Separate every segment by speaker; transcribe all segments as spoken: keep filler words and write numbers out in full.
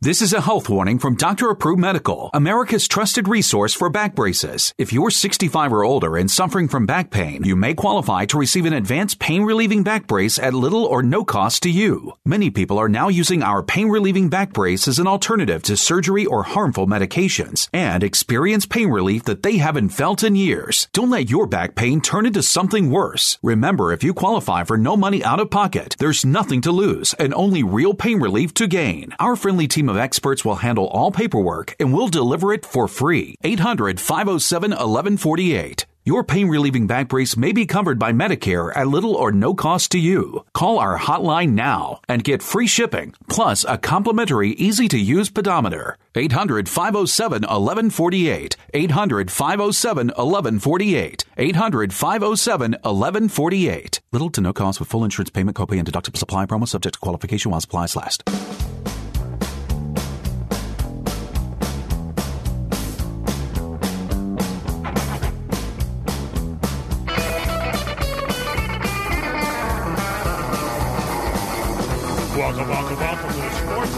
Speaker 1: This is a health warning from Doctor Approved Medical, America's trusted resource for back braces. If you're sixty-five or older and suffering from back pain, you may qualify to receive an advanced pain-relieving back brace at little or no cost to you. Many people are now using our pain-relieving back brace as an alternative to surgery or harmful medications and experience pain relief that they haven't felt in years. Don't let your back pain turn into something worse. Remember, if you qualify for no money out of pocket, there's nothing to lose and only real pain relief to gain. Our friendly team of experts will handle all paperwork and will deliver it for free. eight hundred, five oh seven, eleven forty-eight. Your pain-relieving back brace may be covered by Medicare at little or no cost to you. Call our hotline now and get free shipping, plus a complimentary, easy-to-use pedometer. eight hundred, five oh seven, eleven forty-eight. eight hundred, five oh seven, eleven forty-eight. eight hundred, five oh seven, eleven forty-eight. Little to no cost with full insurance payment, copay, and deductible supply promo subject to qualification while supplies last.
Speaker 2: Welcome, welcome, welcome to the Sports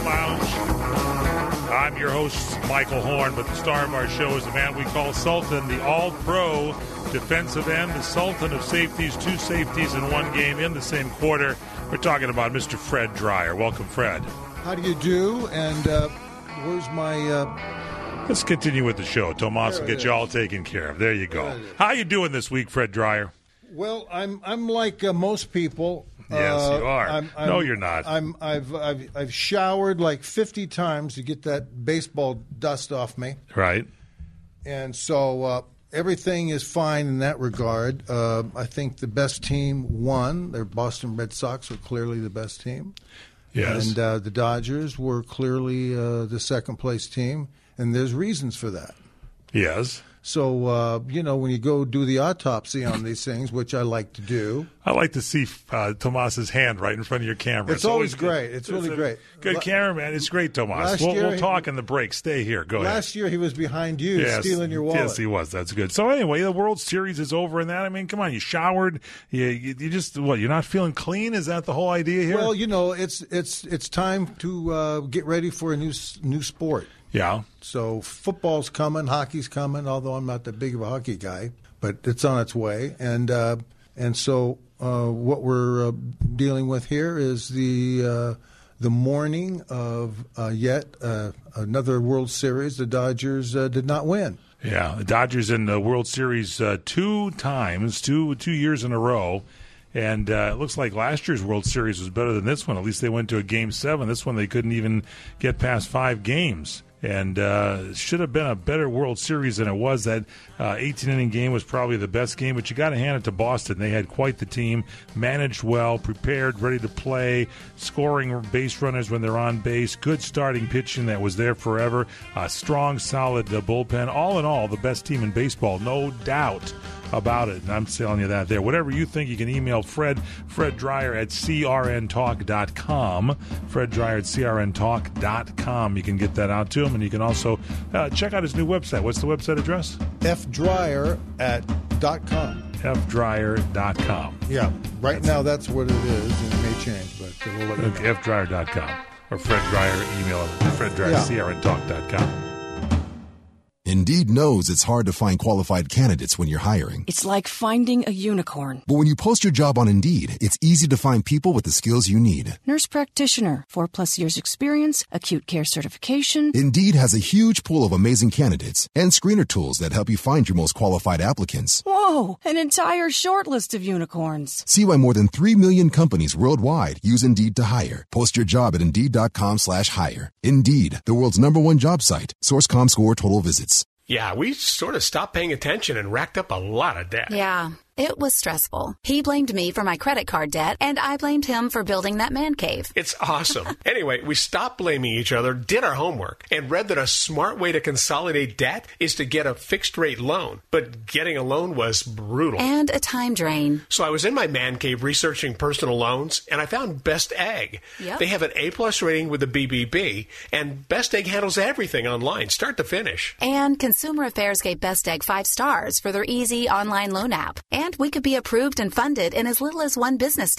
Speaker 2: Lounge. I'm your host, Michael Horn, but the star of our show is the man we call Sultan, the all-pro defensive end, the Sultan of safeties, two safeties in one game in the same quarter. We're talking about Mister Fred Dryer. Welcome, Fred.
Speaker 3: How do you do? And uh, where's my... Uh...
Speaker 2: Let's continue with the show. Tomas will get you all taken care of. There you go. How you doing this week, Fred Dryer?
Speaker 3: Well, I'm I'm like uh, most people.
Speaker 2: Yes,
Speaker 3: uh,
Speaker 2: you are.
Speaker 3: I'm, I'm,
Speaker 2: no, you're not.
Speaker 3: I'm, I've, I've I've showered like fifty times to get that baseball dust off me.
Speaker 2: Right.
Speaker 3: And so uh, everything is fine in that regard. Uh, I think the best team won. The Boston Red Sox were clearly the best team.
Speaker 2: Yes.
Speaker 3: And uh, the Dodgers were clearly uh, the second-place team, and there's reasons for that.
Speaker 2: Yes.
Speaker 3: So, uh, you know, when you go do the autopsy on these things, which I like to do.
Speaker 2: I like to see uh, Tomas's hand right in front of your camera.
Speaker 3: It's,
Speaker 2: it's
Speaker 3: always,
Speaker 2: always
Speaker 3: great. It's, it's really great.
Speaker 2: Good La- cameraman. It's great, Tomas. We'll, we'll talk in the break. Stay here. Go
Speaker 3: last
Speaker 2: ahead.
Speaker 3: Last year he was behind you,
Speaker 2: yes.
Speaker 3: stealing your wallet.
Speaker 2: Yes, he was. That's good. So anyway, the World Series is over and that. I mean, come on. You showered. You, you, you just, what, you're not feeling clean? Is that the whole idea here?
Speaker 3: Well, you know, it's it's it's time to uh, get ready for a new new sport.
Speaker 2: Yeah.
Speaker 3: So football's coming, hockey's coming, although I'm not that big of a hockey guy, but it's on its way. And uh, and so uh, what we're uh, dealing with here is the uh, the morning of uh, yet uh, another World Series. The Dodgers uh, did not win.
Speaker 2: Yeah, the Dodgers in the World Series uh, two times, two two years in a row. And uh, it looks like last year's World Series was better than this one. At least they went to a Game seven. This one they couldn't even get past five games. And uh, it should have been a better World Series than it was. That uh, eighteen-inning game was probably the best game, but you got to hand it to Boston. They had quite the team, managed well, prepared, ready to play, scoring base runners when they're on base, good starting pitching that was there forever, a strong, solid uh, bullpen. All in all, the best team in baseball, no doubt about it. And I'm telling you that there. Whatever you think, you can email Fred, Fred Dryer at C R N talk dot com. Fred Dryer at C R N talk dot com. You can get that out to him, and you can also uh, check out his new website. What's the website address?
Speaker 3: F Dryer at dot com.
Speaker 2: F Dryer dot com.
Speaker 3: Yeah. Right that's now, that's what it is, and it may change, but we'll let you know.
Speaker 2: F Dryer dot com. Or Fred Dryer, email him. Fred Dryer,
Speaker 3: yeah.
Speaker 2: C R N talk dot com.
Speaker 4: Indeed knows it's hard to find qualified candidates when you're hiring.
Speaker 5: It's like finding a unicorn.
Speaker 4: But when you post your job on Indeed, it's easy to find people with the skills you need.
Speaker 5: Nurse practitioner, four plus years experience, acute care certification.
Speaker 4: Indeed has a huge pool of amazing candidates and screener tools that help you find your most qualified applicants.
Speaker 5: Whoa, an entire short list of unicorns.
Speaker 4: See why more than three million companies worldwide use Indeed to hire. Post your job at Indeed.com slash hire. Indeed, the world's number one job site. Source dot com score total visits.
Speaker 6: Yeah, we sort of stopped paying attention and racked up a lot of debt.
Speaker 7: Yeah, it was stressful. He blamed me for my credit card debt, and I blamed him for building that man cave.
Speaker 6: It's awesome. Anyway, we stopped blaming each other, did our homework, and read that a smart way to consolidate debt is to get a fixed-rate loan. But getting a loan was brutal.
Speaker 7: And a time drain.
Speaker 6: So I was in my man cave researching personal loans, and I found Best Egg.
Speaker 7: Yep.
Speaker 6: They have an A-plus rating with the B B B, and Best Egg handles everything online, start to finish.
Speaker 7: And Consumer Affairs gave Best Egg five stars for their easy online loan app. And we could be approved and funded in as little as one business day.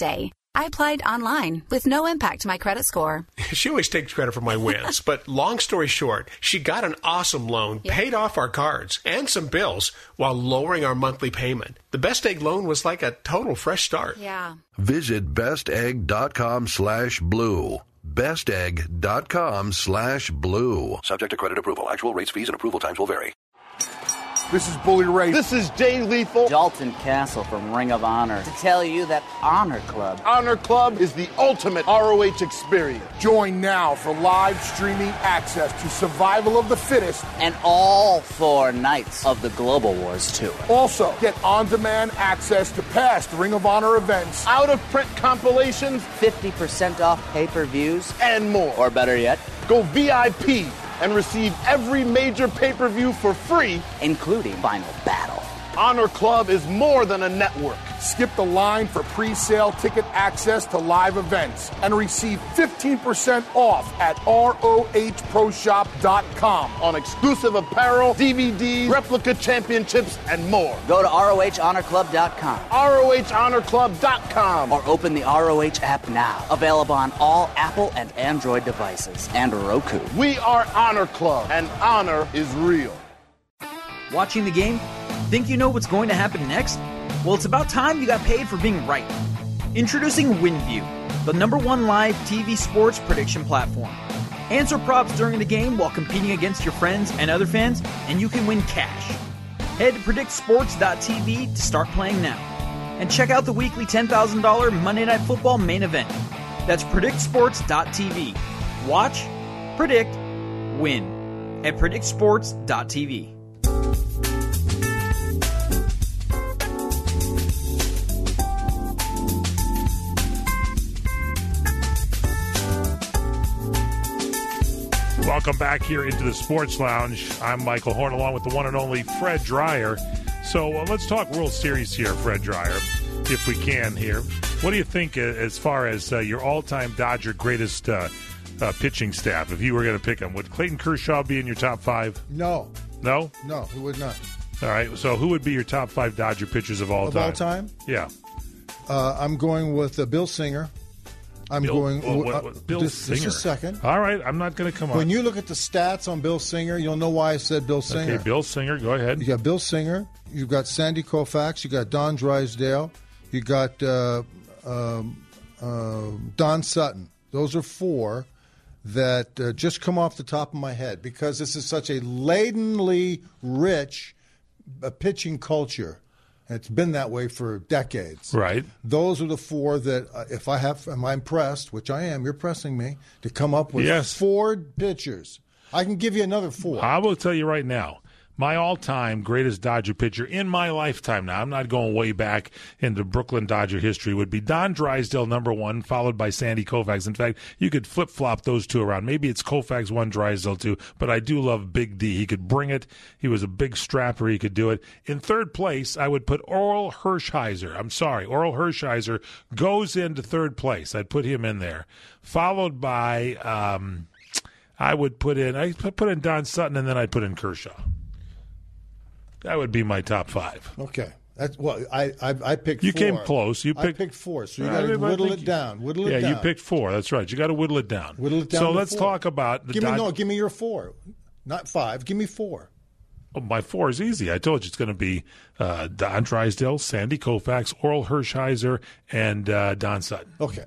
Speaker 7: I applied online with no impact to my credit score.
Speaker 6: She always takes credit for my wins, but long story short, she got an awesome loan,
Speaker 7: Yep.
Speaker 6: paid off our cards and some bills while lowering our monthly payment. The Best Egg loan was like a total fresh start.
Speaker 7: Yeah.
Speaker 8: Visit bestegg.com slash blue. bestegg.com slash blue. Subject to credit approval. Actual rates, fees, and approval times will vary.
Speaker 9: This is Bully Ray.
Speaker 10: This is Jay Lethal.
Speaker 11: Dalton Castle from Ring of Honor to tell you that Honor Club.
Speaker 9: Honor Club is the ultimate R O H experience. Join now for live streaming access to Survival of the Fittest
Speaker 11: And all four nights of the Global Wars Tour.
Speaker 9: Also, get on-demand access to past Ring of Honor events, out-of-print compilations,
Speaker 11: fifty percent off pay-per-views,
Speaker 9: and more.
Speaker 11: or better yet,
Speaker 9: go V I P and receive every major pay-per-view for free,
Speaker 11: including Final Battle.
Speaker 9: Honor Club is more than a network. Skip the line for pre-sale ticket access to live events and receive fifteen percent off at R O H pro shop dot com on exclusive apparel, D V Ds, replica championships, and more.
Speaker 11: Go to R O H honor club dot com.
Speaker 9: R O H honor club dot com.
Speaker 11: Or open the R O H app now. Available on all Apple and Android devices and Roku.
Speaker 9: We are Honor Club, and honor is real.
Speaker 12: Watching the game? Think you know what's going to happen next? Well, it's about time you got paid for being right. Introducing WinView, the number one live T V sports prediction platform. Answer props during the game while competing against your friends and other fans, and you can win cash. Head to predict sports dot t v to start playing now. And check out the weekly ten thousand dollars Monday Night Football main event. That's predict sports dot t v. Watch, predict, win at predict sports dot t v.
Speaker 2: Welcome back here into the Sports Lounge. I'm Michael Horn, along with the one and only Fred Dreyer. So uh, let's talk World Series here, Fred Dreyer, if we can here. What do you think uh, as far as uh, your all-time Dodger greatest uh, uh, pitching staff? If you were going to pick them, would Clayton Kershaw be in your top five?
Speaker 3: No.
Speaker 2: No?
Speaker 3: No, he would not.
Speaker 2: All right. So who would be your top five Dodger pitchers of all
Speaker 3: of
Speaker 2: time?
Speaker 3: Of all time?
Speaker 2: Yeah.
Speaker 3: Uh, I'm going with uh, Bill Singer. I'm
Speaker 2: Bill,
Speaker 3: going.
Speaker 2: well, what,
Speaker 3: uh,
Speaker 2: what, Bill
Speaker 3: this,
Speaker 2: Singer.
Speaker 3: Just a second.
Speaker 2: All right, I'm not going to come on.
Speaker 3: When you look at the stats on Bill Singer, you'll know why I said Bill Singer.
Speaker 2: Okay, Bill Singer, go ahead.
Speaker 3: You got Bill Singer. You've got Sandy Koufax. You got Don Drysdale. You got uh, um, uh, Don Sutton. Those are four that uh, just come off the top of my head because this is such a ladenly rich uh, pitching culture. It's been that way for decades.
Speaker 2: Right.
Speaker 3: Those are the four that, uh, if I have, am I impressed, which I am, you're pressing me, to come up with
Speaker 2: yes.
Speaker 3: four pitchers. I can give you another four.
Speaker 2: I will tell you right now, my all-time greatest Dodger pitcher in my lifetime now, I'm not going way back into Brooklyn Dodger history, would be Don Drysdale, number one, followed by Sandy Koufax. In fact, you could flip-flop those two around. Maybe it's Koufax one, Drysdale two, but I do love Big D. He could bring it. He was a big strapper. He could do it. In third place, I would put Orel Hershiser. I'm sorry, Orel Hershiser goes into third place. I'd put him in there. Followed by, um, I would put in, I put in Don Sutton, and then I'd put in Kershaw. That would be my top five.
Speaker 3: Okay. That's well. I I, I picked.
Speaker 2: You
Speaker 3: four.
Speaker 2: came close. You picked.
Speaker 3: I picked four. So you
Speaker 2: Uh,
Speaker 3: got to
Speaker 2: I
Speaker 3: whittle
Speaker 2: think
Speaker 3: it
Speaker 2: you-
Speaker 3: down. Whittle it
Speaker 2: yeah,
Speaker 3: down.
Speaker 2: you picked four. That's right. You got to whittle it down.
Speaker 3: Whittle it down.
Speaker 2: So
Speaker 3: to
Speaker 2: let's
Speaker 3: four.
Speaker 2: talk about the
Speaker 3: Give me
Speaker 2: Dod-
Speaker 3: no. Give me your four, not five. Give me four.
Speaker 2: Oh, my four is easy. I told you it's going to be uh, Don Drysdale, Sandy Koufax, Orel Hershiser, and uh, Don Sutton.
Speaker 3: Okay.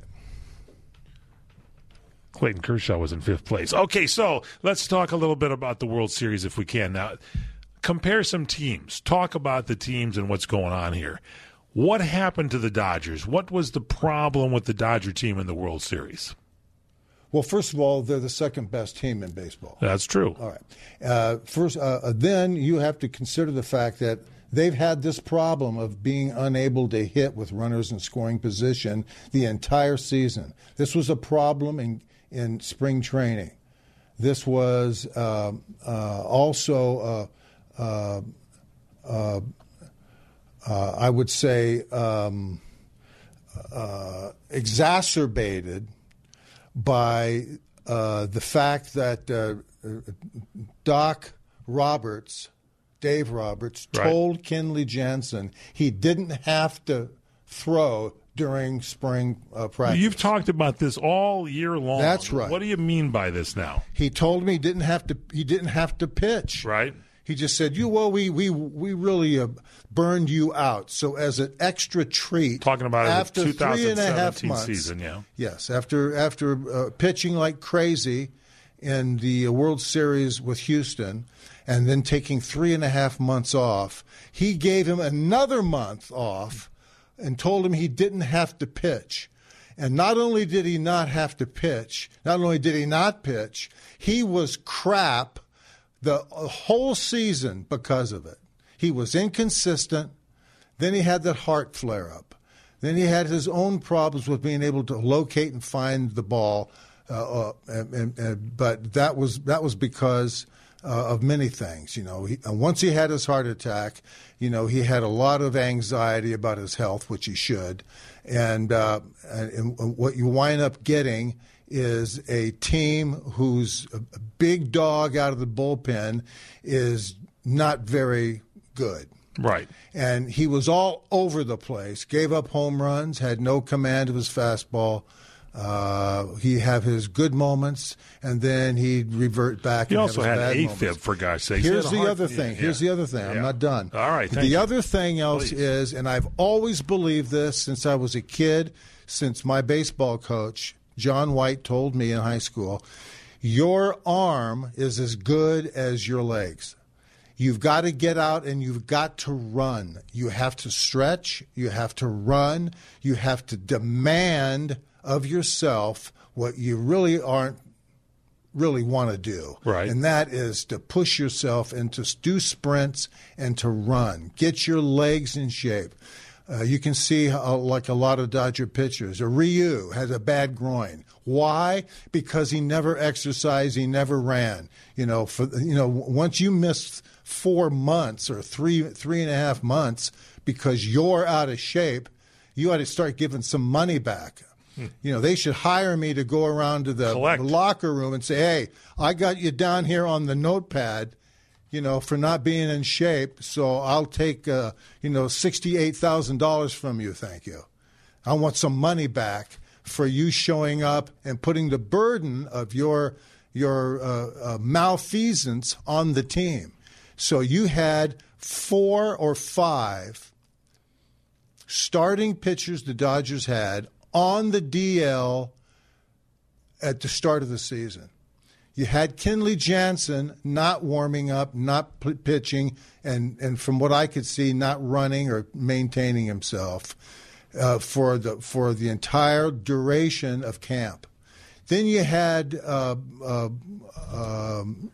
Speaker 2: Clayton Kershaw was in fifth place. Okay, so let's talk a little bit about the World Series if we can. Now, compare some teams. Talk about the teams and what's going on here. What happened to the Dodgers? What was the problem with the Dodger team in the World Series?
Speaker 3: Well, first of all, they're the second best team in baseball.
Speaker 2: That's true.
Speaker 3: All right. Uh, first, uh, then you have to consider the fact that they've had this problem of being unable to hit with runners in scoring position the entire season. This was a problem in in spring training. This was uh, uh, also, uh, uh, uh, uh, I would say, um, uh, exacerbated by uh, the fact that uh, Doc Roberts, Dave Roberts,
Speaker 2: Right.
Speaker 3: told Kenley Jansen he didn't have to throw during spring uh, practice.
Speaker 2: You've talked about this all year long.
Speaker 3: That's right.
Speaker 2: What do you mean by this now?
Speaker 3: He told me he didn't have to. He didn't have to pitch.
Speaker 2: Right.
Speaker 3: He just said, "You well, we we we really uh, burned you out. So as an extra treat,
Speaker 2: talking about
Speaker 3: after
Speaker 2: the
Speaker 3: three and a half
Speaker 2: twenty seventeen
Speaker 3: months,
Speaker 2: season, yeah,
Speaker 3: yes, after after uh, pitching like crazy in the World Series with Houston, and then taking three and a half months off, he gave him another month off." And told him he didn't have to pitch. And not only did he not have to pitch, not only did he not pitch, he was crap the whole season because of it. He was inconsistent. Then he had that heart flare-up. Then he had his own problems with being able to locate and find the ball. Uh, uh, and, and, and, but that was that was because uh, of many things. You know, he, and once he had his heart attack, you know, he had a lot of anxiety about his health, which he should. And, uh, and, and what you wind up getting is a team whose a big dog out of the bullpen is not very good.
Speaker 2: Right.
Speaker 3: And he was all over the place, gave up home runs, had no command of his fastball. Uh, he have his good moments, and then he'd revert back.
Speaker 2: He
Speaker 3: and
Speaker 2: also
Speaker 3: have his
Speaker 2: had
Speaker 3: bad
Speaker 2: AFib,
Speaker 3: moments.
Speaker 2: for gosh sakes.
Speaker 3: Here's the
Speaker 2: heart,
Speaker 3: other thing.
Speaker 2: Yeah,
Speaker 3: Here's
Speaker 2: yeah.
Speaker 3: the other thing.
Speaker 2: Yeah.
Speaker 3: I'm not done.
Speaker 2: All right.
Speaker 3: The
Speaker 2: you.
Speaker 3: other thing else
Speaker 2: Please.
Speaker 3: is, and I've always believed this since I was a kid, since my baseball coach, John White, told me in high school, your arm is as good as your legs. You've got to get out and you've got to run. You have to stretch. You have to run. You have to demand of yourself what you really aren't really want to do.
Speaker 2: Right.
Speaker 3: And that is to push yourself and to do sprints and to run. Get your legs in shape. Uh, you can see how, like a lot of Dodger pitchers. Uh, Ryu has a bad groin. Why? Because he never exercised. He never ran. You know, for you know, once you miss four months or three three and a half months because you're out of shape, you ought to start giving some money back. Hmm. You know, they should hire me to go around to the, the locker room and say, "Hey, I got you down here on the notepad, you know, for not being in shape, so I'll take, uh, you know, sixty-eight thousand dollars from you, thank you. I want some money back for you showing up and putting the burden of your your uh, uh, malfeasance on the team." So you had four or five starting pitchers the Dodgers had on the D L at the start of the season. You had Kenley Jansen not warming up, not p- pitching, and, and from what I could see, not running or maintaining himself uh, for the for the entire duration of camp. Then you had uh, uh, um,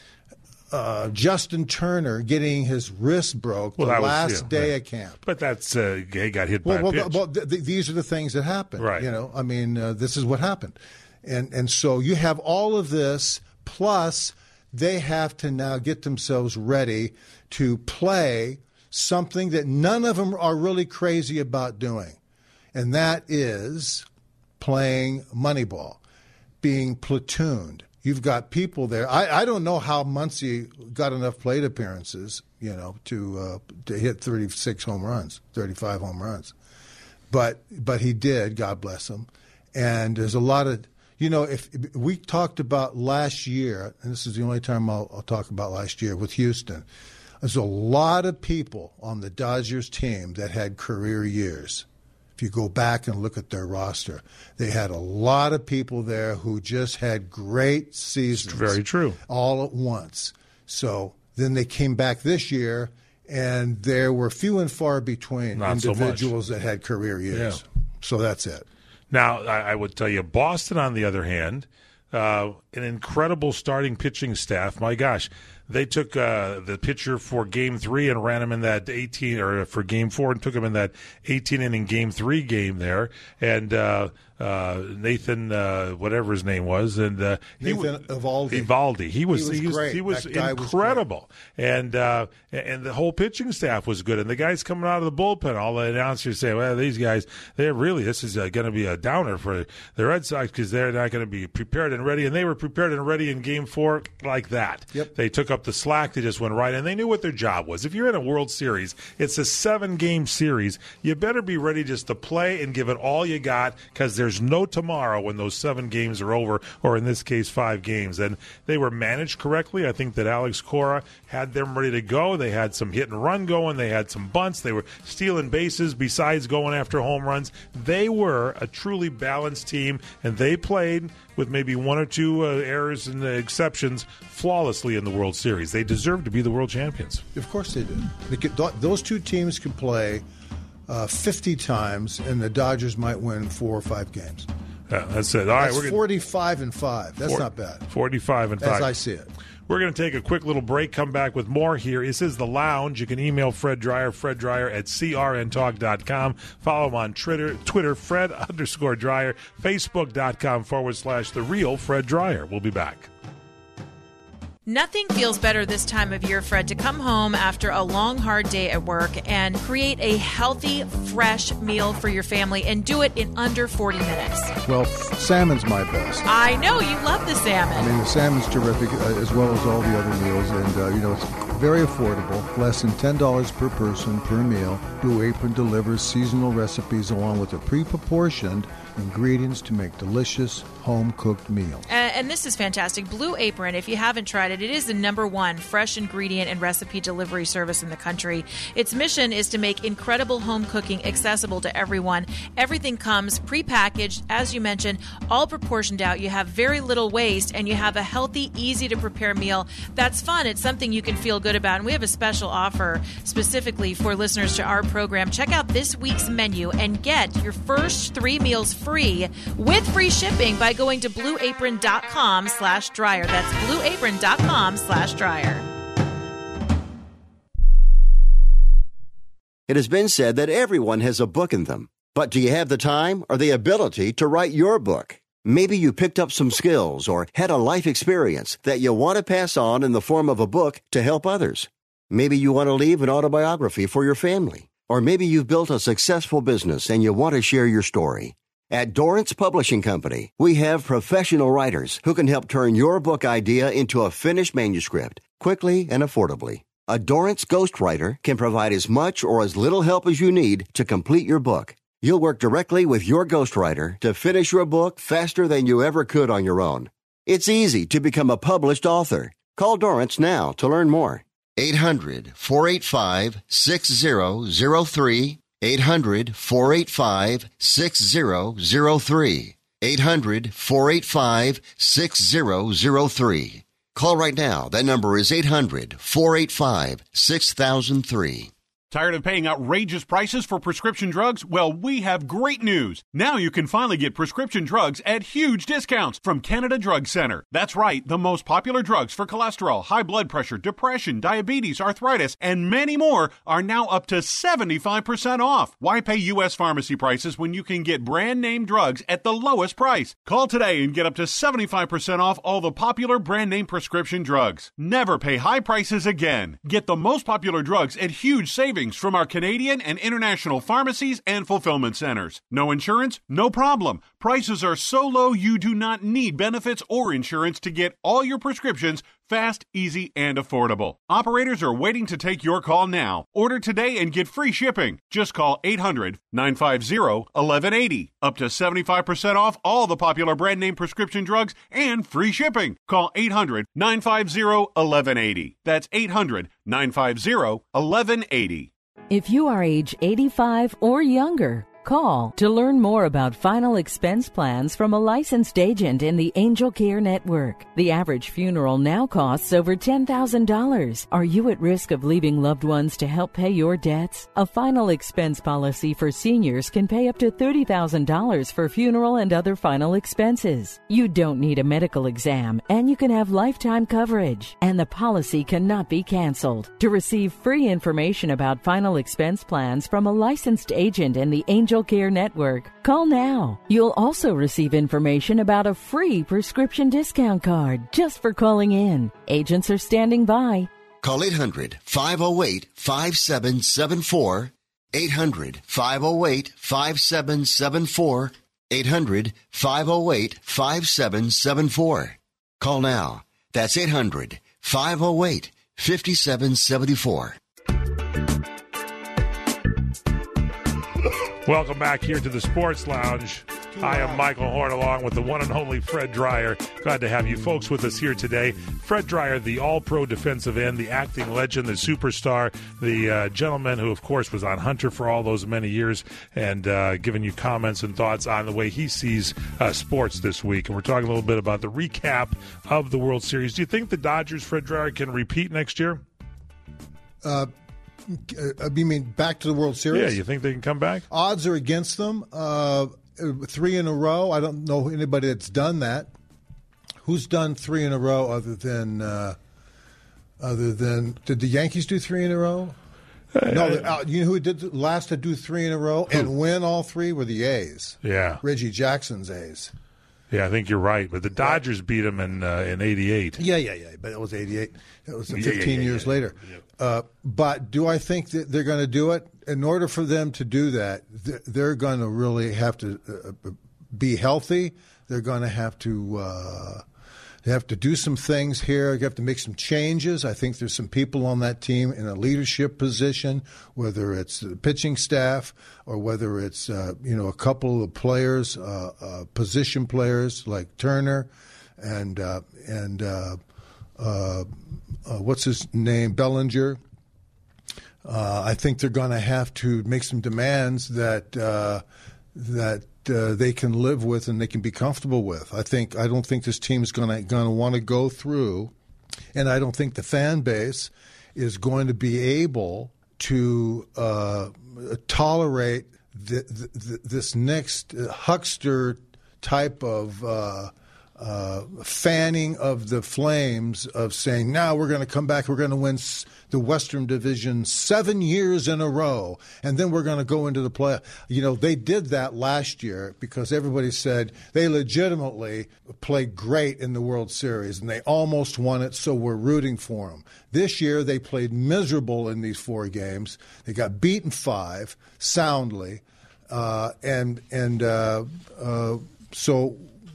Speaker 3: uh, Justin Turner getting his wrist broke
Speaker 2: well,
Speaker 3: the
Speaker 2: was,
Speaker 3: last
Speaker 2: yeah,
Speaker 3: day
Speaker 2: right.
Speaker 3: of camp.
Speaker 2: But that's uh, he got hit
Speaker 3: well,
Speaker 2: by
Speaker 3: well,
Speaker 2: a pitch.
Speaker 3: Well, th- th- these are the things that happen.
Speaker 2: Right.
Speaker 3: You know, I mean, uh, this is what happened. And and so you have all of this, plus they have to now get themselves ready to play something that none of them are really crazy about doing, and that is playing Moneyball, being platooned. You've got people there. I, I don't know how Muncy got enough plate appearances, you know, to uh, to hit thirty-six home runs, thirty-five home runs, but but he did. God bless him. And there's a lot of You know, if, if we talked about last year, and this is the only time I'll, I'll talk about last year with Houston, there's a lot of people on the Dodgers team that had career years. If you go back and look at their roster, they had a lot of people there who just had great seasons.
Speaker 2: It's very true.
Speaker 3: All at once. So then they came back this year, and there were few and far between
Speaker 2: Not
Speaker 3: individuals
Speaker 2: so much.
Speaker 3: that had career years.
Speaker 2: Yeah.
Speaker 3: So that's it.
Speaker 2: Now, I, I would tell you, Boston, on the other hand, uh, an incredible starting pitching staff. My gosh, they took uh, the pitcher for Game Three and ran him in that eighteen, or for Game Four and took him in that eighteen inning Game Three game there. And uh, uh, Nathan, uh, whatever his name was, and uh,
Speaker 3: Nathan
Speaker 2: he,
Speaker 3: Eovaldi.
Speaker 2: Eovaldi. He was
Speaker 3: he was,
Speaker 2: he was,
Speaker 3: great.
Speaker 2: He was
Speaker 3: That guy
Speaker 2: incredible,
Speaker 3: was
Speaker 2: and uh, and the whole pitching staff was good. And the guys coming out of the bullpen, all the announcers say, "Well, these guys, they're really this is uh, going to be a downer for the Red Sox because they're not going to be prepared and ready." And they were prepared and ready in Game Four like that.
Speaker 3: Yep.
Speaker 2: They took up up the slack. They just went right, and they knew what their job was. If you're in a World Series, it's a seven-game series. You better be ready just to play and give it all you got, because there's no tomorrow when those seven games are over, or in this case, five games. And they were managed correctly. I think that Alex Cora had them ready to go. They had some hit and run going. They had some bunts. They were stealing bases besides going after home runs. They were a truly balanced team, and they played with maybe one or two uh, errors and uh, exceptions flawlessly in the World Series. They deserve to be the world champions.
Speaker 3: Of course they did. They could, those two teams could play uh, fifty times, and the Dodgers might win four or five games.
Speaker 2: Yeah, that's it. All
Speaker 3: that's
Speaker 2: right, we're
Speaker 3: forty-five and five. That's
Speaker 2: four,
Speaker 3: not bad.
Speaker 2: forty-five and five.
Speaker 3: As I see it.
Speaker 2: We're going to take a quick little break, come back with more here. This is The Lounge. You can email Fred Dryer, Fred Dryer at C R N talk dot com. Follow him on Twitter, Twitter Fred underscore Dryer, Facebook.com forward slash The Real Fred Dryer. We'll be back.
Speaker 10: Nothing feels better this time of year, Fred, to come home after a long, hard day at work and create a healthy, fresh meal for your family and do it in under forty minutes.
Speaker 3: Well, salmon's my best.
Speaker 10: I know. You love the salmon.
Speaker 3: I mean, the salmon's terrific, uh, as well as all the other meals. And, uh, you know, it's very affordable, less than ten dollars per person per meal. Blue Apron delivers seasonal recipes along with a pre-proportioned ingredients to make delicious home-cooked meals.
Speaker 10: And, and this is fantastic. Blue Apron, if you haven't tried it, it is the number one fresh ingredient and recipe delivery service in the country. Its mission is to make incredible home cooking accessible to everyone. Everything comes prepackaged, as you mentioned, all proportioned out. You have very little waste, and you have a healthy, easy-to-prepare meal that's fun. It's something you can feel good about. And we have a special offer specifically for listeners to our program. Check out this week's menu and get your first three meals free with free shipping by going to blueapron.com slash dryer. That's blueapron.com slash dryer.
Speaker 13: It has been said that everyone has a book in them. But do you have the time or the ability to write your book? Maybe you picked up some skills or had a life experience that you want to pass on in the form of a book to help others. Maybe you want to leave an autobiography for your family. Or maybe you've built a successful business and you want to share your story. At Dorrance Publishing Company, we have professional writers who can help turn your book idea into a finished manuscript quickly and affordably. A Dorrance ghostwriter can provide as much or as little help as you need to complete your book. You'll work directly with your ghostwriter to finish your book faster than you ever could on your own. It's easy to become a published author. Call Dorrance now to learn more. eight hundred, four eight five, six zero zero three. eight hundred, four eight five, six zero zero three. eight hundred, four eight five, six zero zero three. Call right now. That number is eight hundred, four eight five, six thousand three.
Speaker 14: Tired of paying outrageous prices for prescription drugs? Well, we have great news. Now you can finally get prescription drugs at huge discounts from Canada Drug Center. That's right, the most popular drugs for cholesterol, high blood pressure, depression, diabetes, arthritis, and many more are now up to seventy-five percent off. Why pay U S pharmacy prices when you can get brand name drugs at the lowest price? Call today and get up to seventy-five percent off all the popular brand name prescription drugs. Never pay high prices again. Get the most popular drugs at huge savings from our Canadian and international pharmacies and fulfillment centers. No insurance? No problem. Prices are so low you do not need benefits or insurance to get all your prescriptions fast, easy, and affordable. Operators are waiting to take your call now. Order today and get free shipping. Just call eight hundred, nine five zero, one one eight zero. Up to seventy-five percent off all the popular brand name prescription drugs and free shipping. Call eight hundred, nine five zero, one one eight zero. That's eight hundred, nine five zero, one one eight zero.
Speaker 15: If you are age eighty-five or younger, call to learn more about final expense plans from a licensed agent in the Angel Care Network. The average funeral now costs over ten thousand dollars. Are you at risk of leaving loved ones to help pay your debts? A final expense policy for seniors can pay up to thirty thousand dollars for funeral and other final expenses. You don't need a medical exam, and you can have lifetime coverage, and the policy cannot be canceled. To receive free information about final expense plans from a licensed agent in the Angel Care Network, call now. You'll also receive information about a free prescription discount card just for calling in. Agents are standing by.
Speaker 13: Call eight hundred, five oh eight, five seven seven four. eight hundred, five oh eight, five seven seven four. eight hundred, five oh eight, five seven seven four. Call now. That's eight hundred, five oh eight, five seven seven four.
Speaker 2: Welcome back here to the Sports Lounge. I am Michael Horn, along with the one and only Fred Dreyer. Glad to have you folks with us here today. Fred Dreyer, the all-pro defensive end, the acting legend, the superstar, the uh, gentleman who, of course, was on Hunter for all those many years, and uh, giving you comments and thoughts on the way he sees uh, sports this week. And we're talking a little bit about the recap of the World Series. Do you think the Dodgers, Fred Dreyer, can repeat next year?
Speaker 3: Uh, you mean back to the World Series?
Speaker 2: Yeah, you think they can come back?
Speaker 3: Odds are against them. Uh, three in a row. I don't know anybody that's done that. Who's done three in a row other than uh, other than did the Yankees do three in a row? Uh, no, uh, you know who did last to do three in a row who? and win all three were the A's.
Speaker 2: Yeah,
Speaker 3: Reggie Jackson's A's.
Speaker 2: Yeah, I think you're right. But the Dodgers beat them in uh, in eighty-eight.
Speaker 3: Yeah, yeah, yeah. But it was eighty-eight. It was
Speaker 2: yeah,
Speaker 3: fifteen
Speaker 2: yeah, yeah,
Speaker 3: years
Speaker 2: yeah.
Speaker 3: later. Yep. Uh, but do I think that they're going to do it? In order for them to do that, they're going to really have to uh, be healthy. They're going to have to uh, they have to do some things here. You have to make some changes. I think there's some people on that team in a leadership position, whether it's the pitching staff or whether it's uh, you know a couple of players, uh, uh, position players like Turner and uh, and uh, uh, uh, what's his name, Bellinger. Uh, I think they're going to have to make some demands that uh, that uh, they can live with and they can be comfortable with. I think I don't think this team is going to going to want to go through, and I don't think the fan base is going to be able to uh, tolerate the, the, the, this next huckster type of. Uh, Uh, fanning of the flames of saying, now we're going to come back, we're going to win s- the Western Division seven years in a row, and then we're going to go into the play. You know, they did that last year because everybody said they legitimately played great in the World Series, and they almost won it, so we're rooting for them. This year they played miserable in these four games. They got beaten five soundly, uh, and and uh, uh, so.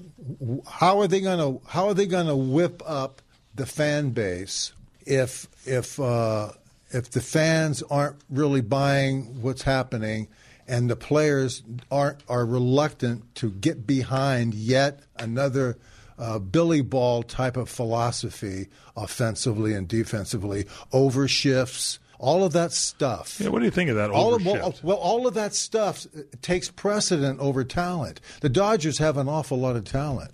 Speaker 3: How are they going to How are they going to whip up the fan base if if uh, if the fans aren't really buying what's happening, and the players aren't are reluctant to get behind yet another uh, Billy Ball type of philosophy, offensively and defensively, over shifts. All of that stuff.
Speaker 2: Yeah, what do you think of that
Speaker 3: all
Speaker 2: overshift?
Speaker 3: Of, well, well, all of that stuff takes precedent over talent. The Dodgers have an awful lot of talent.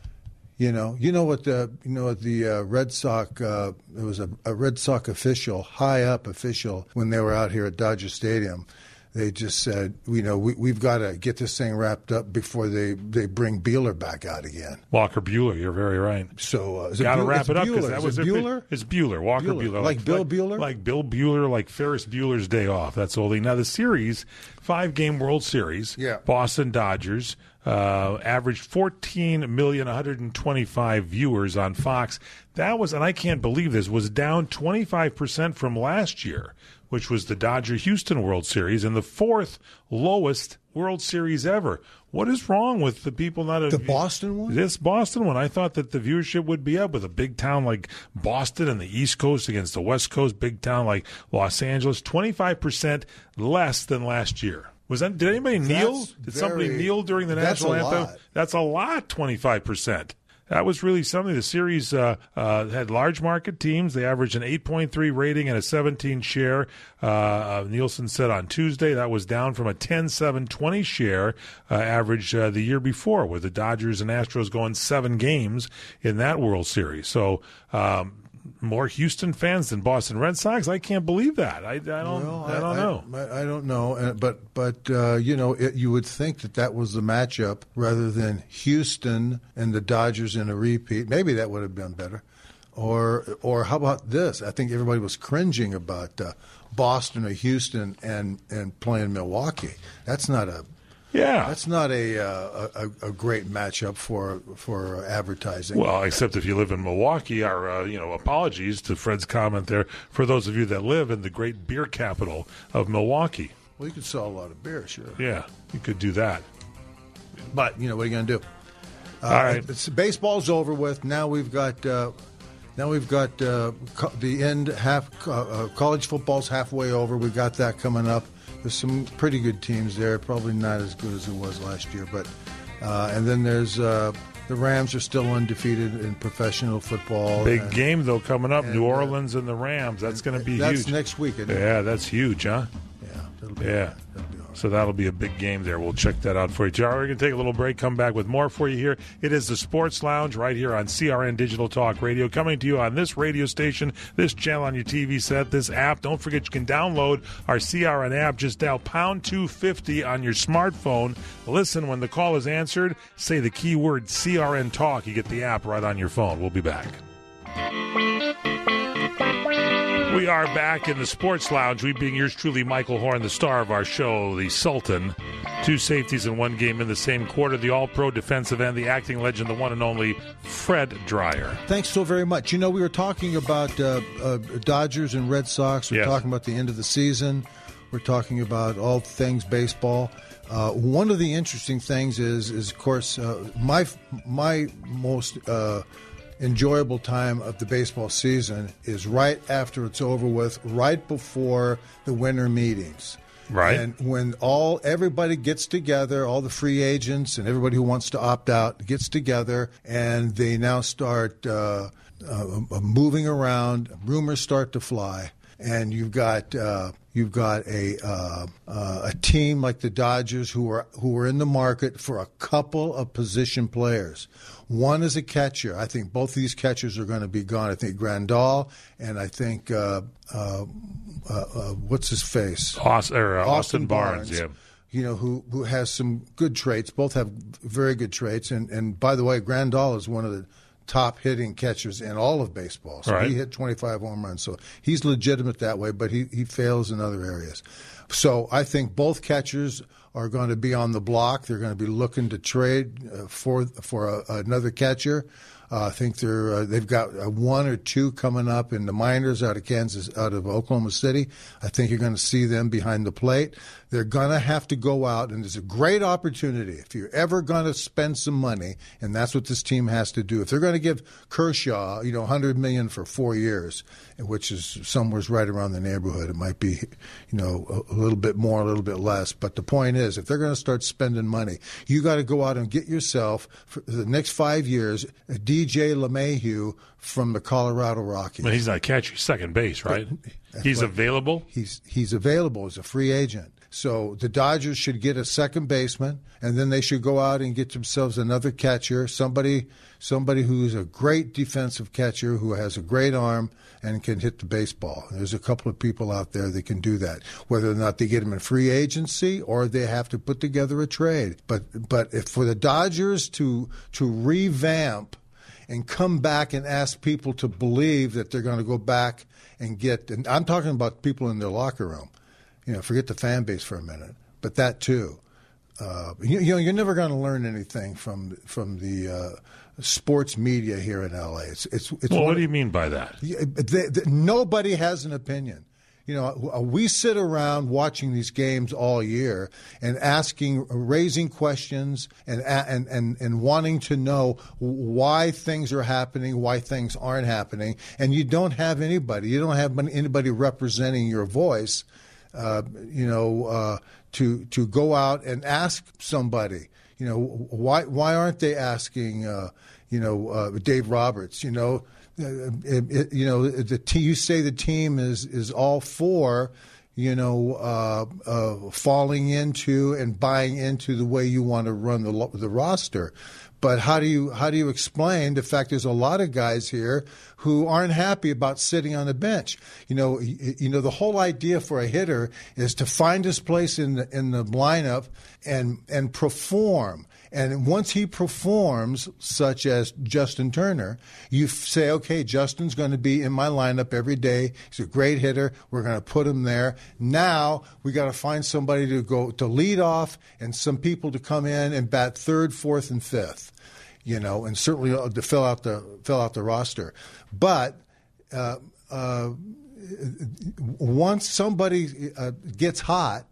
Speaker 3: You know, you know what the you know what the uh, Red Sox. Uh, there was a, a Red Sox official, high up official, when they were out here at Dodger Stadium. They just said, you know, we, we've got to get this thing wrapped up before they, they bring Buehler back out again.
Speaker 2: Walker Buehler, you're very right.
Speaker 3: So uh,
Speaker 2: got to wrap
Speaker 3: it's
Speaker 2: it up
Speaker 3: Buehler.
Speaker 2: because that
Speaker 3: is
Speaker 2: was
Speaker 3: it
Speaker 2: their
Speaker 3: Buehler.
Speaker 2: Big, it's Buehler, Walker Buehler,
Speaker 3: Buehler.
Speaker 2: like,
Speaker 3: like Bill
Speaker 2: like,
Speaker 3: Buehler,
Speaker 2: like Bill Buehler, like Ferris Bueller's Day Off. That's the whole thing. Now the series, five game World Series.
Speaker 3: Yeah.
Speaker 2: Boston Dodgers uh, averaged fourteen million one hundred twenty-five viewers on Fox. That was, and I can't believe this, was down twenty-five percent from last year, which was the Dodger-Houston World Series, and the fourth lowest World Series ever. What is wrong with the people not...
Speaker 3: The Boston one?
Speaker 2: This Boston one. I thought that the viewership would be up with a big town like Boston and the East Coast against the West Coast, big town like Los Angeles. twenty-five percent less than last year. Was that? Did anybody kneel?
Speaker 3: That's
Speaker 2: Did
Speaker 3: very,
Speaker 2: somebody kneel during the
Speaker 3: that's
Speaker 2: national
Speaker 3: a
Speaker 2: anthem?
Speaker 3: lot.
Speaker 2: That's a lot, twenty-five percent. That was really something. The series uh, uh, had large market teams. They averaged an eight point three rating and a seventeen share. Uh, uh, Nielsen said on Tuesday that was down from a ten seven twenty share uh, average uh, the year before, with the Dodgers and Astros going seven games in that World Series. So um, more Houston fans than Boston Red Sox. I can't believe that. I, I don't.
Speaker 3: Well,
Speaker 2: I, I don't know.
Speaker 3: I, I don't know. Uh, but but uh, you know, it, you would think that that was the matchup rather than Houston and the Dodgers in a repeat. Maybe that would have been better. Or or how about this? I think everybody was cringing about uh, Boston or Houston and, and playing Milwaukee. That's not a
Speaker 2: Yeah,
Speaker 3: that's not a, uh, a a great matchup for for advertising.
Speaker 2: Well, except if you live in Milwaukee. Our uh, you know apologies to Fred's comment there for those of you that live in the great beer capital of Milwaukee.
Speaker 3: Well, you could sell a lot of beer, sure.
Speaker 2: Yeah, you could do that.
Speaker 3: But you know what are you going to do? Uh,
Speaker 2: All right,
Speaker 3: it's, baseball's over with. Now we've got. Uh, Now we've got uh, co- the end half. Uh, college football's halfway over. We got that coming up. There's some pretty good teams there. Probably not as good as it was last year, but uh, and then there's uh, the Rams are still undefeated in professional football.
Speaker 2: Big
Speaker 3: and,
Speaker 2: game though coming up.
Speaker 3: and,
Speaker 2: New
Speaker 3: uh,
Speaker 2: Orleans and the Rams. That's going to be
Speaker 3: that's
Speaker 2: huge.
Speaker 3: That's next week. Isn't it?
Speaker 2: Yeah, that's huge, huh?
Speaker 3: Yeah. That'll be
Speaker 2: yeah.
Speaker 3: That'll be all right.
Speaker 2: So that'll be a big game there. We'll check that out for you. All right, we're going to take a little break, come back with more for you here. It is the Sports Lounge right here on C R N Digital Talk Radio, coming to you on this radio station, this channel on your T V set, this app. Don't forget you can download our C R N app. Just dial pound two fifty on your smartphone. Listen when the call is answered. Say the keyword C R N Talk. You get the app right on your phone. We'll be back. We are back in the Sports Lounge. We being yours truly, Michael Horn, the star of our show, the Sultan. Two safeties in one game in the same quarter. The all-pro defensive end, the acting legend, the one and only Fred Dryer.
Speaker 3: Thanks so very much. You know, we were talking about uh, uh, Dodgers and Red Sox. We're
Speaker 2: yes.
Speaker 3: talking about the end of the season. We're talking about all things baseball. Uh, one of the interesting things is, is of course, uh, my my most uh, enjoyable time of the baseball season is right after it's over with, right before the winter meetings.
Speaker 2: Right.
Speaker 3: And when all everybody gets together, all the free agents and everybody who wants to opt out gets together, and they now start uh, uh, moving around. Rumors start to fly, and you've got uh, you've got a uh, uh, a team like the Dodgers who are who are in the market for a couple of position players. One is a catcher. I think both of these catchers are going to be gone. I think Grandal and I think uh, uh, uh, uh, what's his face?
Speaker 2: Austin, or, uh, Austin,
Speaker 3: Austin
Speaker 2: Barnes,
Speaker 3: Barnes.
Speaker 2: yeah.
Speaker 3: You know, who who has some good traits. Both have very good traits. And, and by the way, Grandal is one of the top hitting catchers in all of baseball. So
Speaker 2: right.
Speaker 3: he hit twenty-five home runs. So he's legitimate that way, but he, he fails in other areas. So I think both catchers are going to be on the block. They're going to be looking to trade uh, for for a, another catcher. Uh, I think they're uh, they've got uh, one or two coming up in the minors out of Kansas, out of Oklahoma City. I think you're going to see them behind the plate. They're going to have to go out, and there's a great opportunity if you're ever going to spend some money, and that's what this team has to do. If they're going to give Kershaw, you know, one hundred million dollars for four years, which is somewhere right around the neighborhood, it might be, you know, a, a little bit more, a little bit less. But the point is, if they're going to start spending money, you got to go out and get yourself for the next five years a D J LeMahieu from the Colorado Rockies.
Speaker 2: Well, he's not catcher, he's second base, right? He's
Speaker 3: But
Speaker 2: available?
Speaker 3: He's he's available as a free agent. So the Dodgers should get a second baseman, and then they should go out and get themselves another catcher, somebody somebody who's a great defensive catcher who has a great arm and can hit the baseball. There's a couple of people out there that can do that. Whether or not they get them in free agency or they have to put together a trade. But but if for the Dodgers to to revamp and come back and ask people to believe that they're going to go back and get, and I'm talking about people in their locker room. You know, forget the fan base for a minute, but that too. Uh, you, you know, you're never going to learn anything from from the uh, sports media here in L A. It's it's. it's
Speaker 2: well,
Speaker 3: one,
Speaker 2: what do you mean by that?
Speaker 3: They, they, nobody has an opinion. You know, we sit around watching these games all year and asking, raising questions and and and and wanting to know why things are happening, why things aren't happening, and you don't have anybody. You don't have anybody representing your voice. Uh, you know, uh, to to go out and ask somebody, you know, why why aren't they asking, uh, you know, uh, Dave Roberts? You know, uh, it, it, you know, the t- you say the team is is all for, you know, uh, uh, falling into and buying into the way you want to run the the roster. But how do you how do you explain the fact there's a lot of guys here who aren't happy about sitting on the bench? You know, you, you know the whole idea for a hitter is to find his place in the in the lineup and and perform. And once he performs, such as Justin Turner, you say, okay, Justin's going to be in my lineup every day. He's a great hitter. We're going to put him there. Now we got to find somebody to go to lead off and some people to come in and bat third, fourth, and fifth. You know, and certainly to fill out the fill out the roster. But uh, uh, once somebody uh, gets hot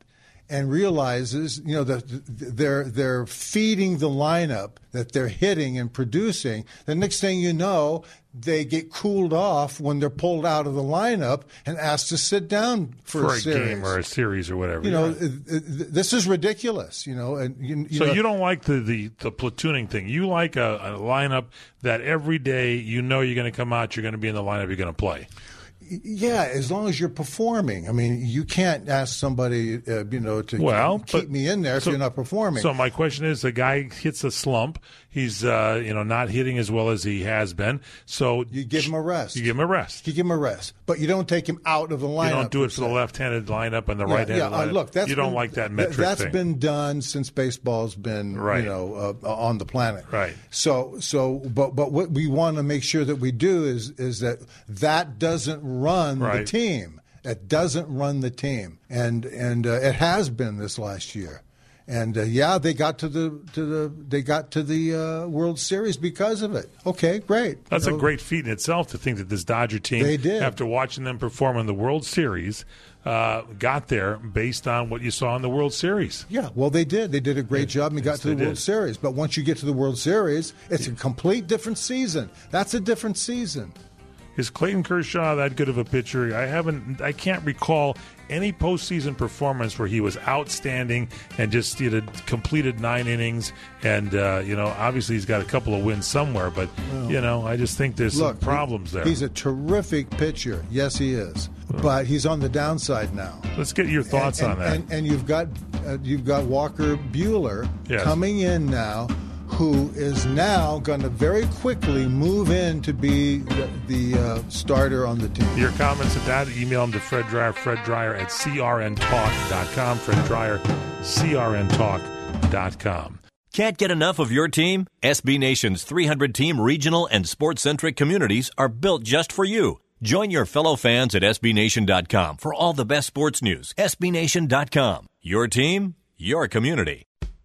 Speaker 3: and realizes, you know, that they're they're feeding the lineup that they're hitting and producing, the next thing you know, they get cooled off when they're pulled out of the lineup and asked to sit down for,
Speaker 2: for
Speaker 3: a,
Speaker 2: a
Speaker 3: series.
Speaker 2: game or a series or whatever.
Speaker 3: You know,
Speaker 2: yeah.
Speaker 3: this is ridiculous. You know, and you, you
Speaker 2: so
Speaker 3: know,
Speaker 2: you don't like the, the, the platooning thing. You like a, a lineup that every day you know you're going to come out, you're going to be in the lineup, you're going to play.
Speaker 3: Yeah, as long as you're performing. I mean, you can't ask somebody, uh, you know, to
Speaker 2: well,
Speaker 3: keep
Speaker 2: but,
Speaker 3: me in there if
Speaker 2: so,
Speaker 3: you're not performing.
Speaker 2: So my question is, the guy hits a slump. He's, uh, you know, not hitting as well as he has been. So
Speaker 3: you give him a rest.
Speaker 2: You give him a rest.
Speaker 3: You give him a rest, but you don't take him out of the lineup.
Speaker 2: You don't do it for the left-handed lineup and the
Speaker 3: yeah,
Speaker 2: right-handed
Speaker 3: yeah,
Speaker 2: lineup.
Speaker 3: Uh, look, that's
Speaker 2: you don't
Speaker 3: been,
Speaker 2: like that metric
Speaker 3: That's
Speaker 2: thing.
Speaker 3: been done since baseball's been,
Speaker 2: right.
Speaker 3: you know, uh, on the planet.
Speaker 2: Right.
Speaker 3: So, so, but, but what we want to make sure that we do is, is that that doesn't run
Speaker 2: right.
Speaker 3: the team. It doesn't run the team, and and uh, it has been this last year. And uh, yeah, they got to the to the they got to the uh, World Series because of it. Okay, great.
Speaker 2: That's
Speaker 3: you know,
Speaker 2: a great feat in itself to think that this Dodger team,
Speaker 3: they did.
Speaker 2: after watching them perform in the World Series, uh, got there based on what you saw in the World Series.
Speaker 3: Yeah, well, they did. They did a great
Speaker 2: yeah,
Speaker 3: job and
Speaker 2: yes,
Speaker 3: got to the
Speaker 2: did.
Speaker 3: World Series. But once you get to the World Series, it's a complete different season. That's a different season.
Speaker 2: Is Clayton Kershaw that good of a pitcher? I haven't. I can't recall any postseason performance where he was outstanding and just you know, completed nine innings. And uh, you know, obviously he's got a couple of wins somewhere, but well, you know, I just think there's
Speaker 3: look,
Speaker 2: some problems there.
Speaker 3: He's a terrific pitcher. Yes, he is. Well, but he's on the downside now.
Speaker 2: Let's get your thoughts
Speaker 3: and,
Speaker 2: on
Speaker 3: and,
Speaker 2: that.
Speaker 3: And, and you've got uh, you've got Walker Buehler
Speaker 2: yes.
Speaker 3: coming in now, who is now going to very quickly move in to be the, the uh, starter on the team.
Speaker 2: Your comments at that, email them to Fred Dryer, Fred Dryer at C R N talk dot com, Fred Dryer, C R N talk dot com.
Speaker 16: Can't get enough of your team? S B Nation's three hundred team regional and sports-centric communities are built just for you. Join your fellow fans at S B Nation dot com for all the best sports news. S B Nation dot com. Your team, your community.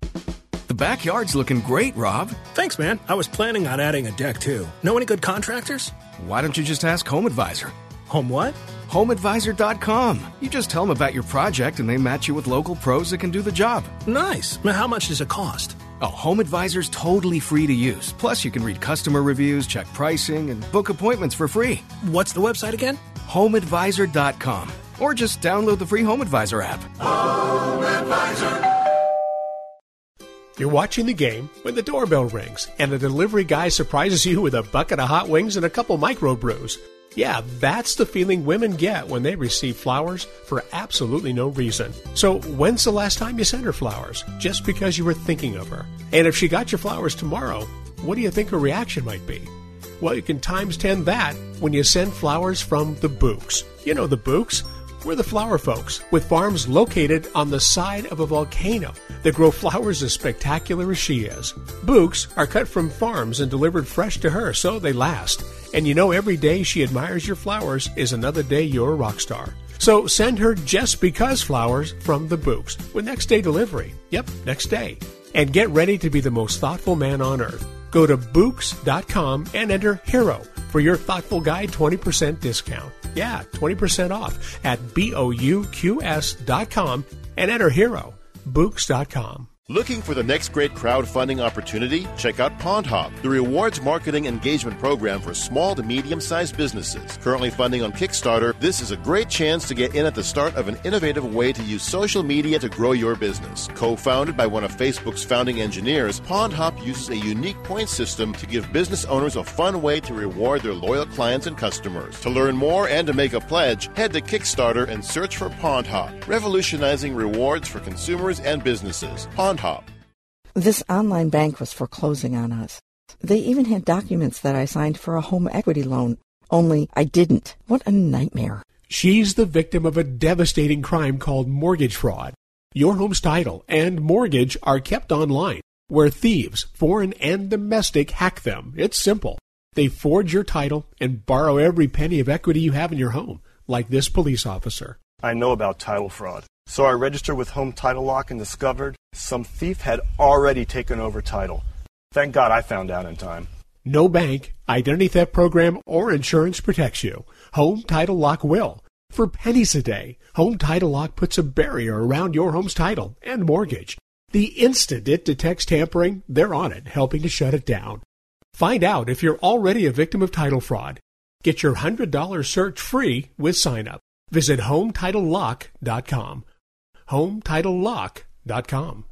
Speaker 17: The backyard's looking great, Rob.
Speaker 18: Thanks, man. I was planning on adding a deck, too. Know any good contractors?
Speaker 17: Why don't you just ask Home Advisor?
Speaker 18: Home what?
Speaker 17: Home Advisor dot com. You just tell them about your project and they match you with local pros that can do the job.
Speaker 18: Nice. Now, how much does it cost?
Speaker 17: Oh, Home Advisor's totally free to use. Plus, you can read customer reviews, check pricing, and book appointments for free.
Speaker 18: What's the website again?
Speaker 17: Home Advisor dot com. Or just download the free Home Advisor app.
Speaker 6: Home Advisor. You're watching the game when the doorbell rings and the delivery guy surprises you with a bucket of hot wings and a couple microbrews. Yeah, that's the feeling women get when they receive flowers for absolutely no reason. So when's the last time you sent her flowers? Just because you were thinking of her. And if she got your flowers tomorrow, what do you think her reaction might be? Well, you can times ten that when you send flowers from the Books. You know the Books? We're the flower folks, with farms located on the side of a volcano that grow flowers as spectacular as she is. Bouquets are cut from farms and delivered fresh to her, so they last. And you know every day she admires your flowers is another day you're a rock star. So send her just because flowers from the Bouquets with next day delivery. Yep, next day. And get ready to be the most thoughtful man on earth. Go to Bouquets dot com and enter HERO for your Thoughtful Guide twenty percent discount. Yeah, twenty percent off at B O U Q S dot com and enter HERO. Bouquets dot com.
Speaker 19: Looking for the next great crowdfunding opportunity? Check out PondHop, the rewards marketing engagement program for small to medium-sized businesses. Currently funding on Kickstarter, this is a great chance to get in at the start of an innovative way to use social media to grow your business. Co-founded by one of Facebook's founding engineers, PondHop uses a unique point system to give business owners a fun way to reward their loyal clients and customers. To learn more and to make a pledge, head to Kickstarter and search for PondHop, revolutionizing rewards for consumers and businesses. PondHop.
Speaker 20: This online bank was foreclosing on us. They even had documents that I signed for a home equity loan, only I didn't. What a nightmare.
Speaker 6: She's the victim of a devastating crime called mortgage fraud. Your home's title and mortgage are kept online, where thieves, foreign and domestic, hack them. It's simple. They forge your title and borrow every penny of equity you have in your home, like this police officer.
Speaker 21: I know about title fraud. So I registered with Home Title Lock and discovered some thief had already taken over title. Thank God I found out in time.
Speaker 6: No bank, identity theft program, or insurance protects you. Home Title Lock will. For pennies a day, Home Title Lock puts a barrier around your home's title and mortgage. The instant it detects tampering, they're on it, helping to shut it down. Find out if you're already a victim of title fraud. Get your one hundred dollars search free with sign-up. Visit home title lock dot com. home title lock dot com.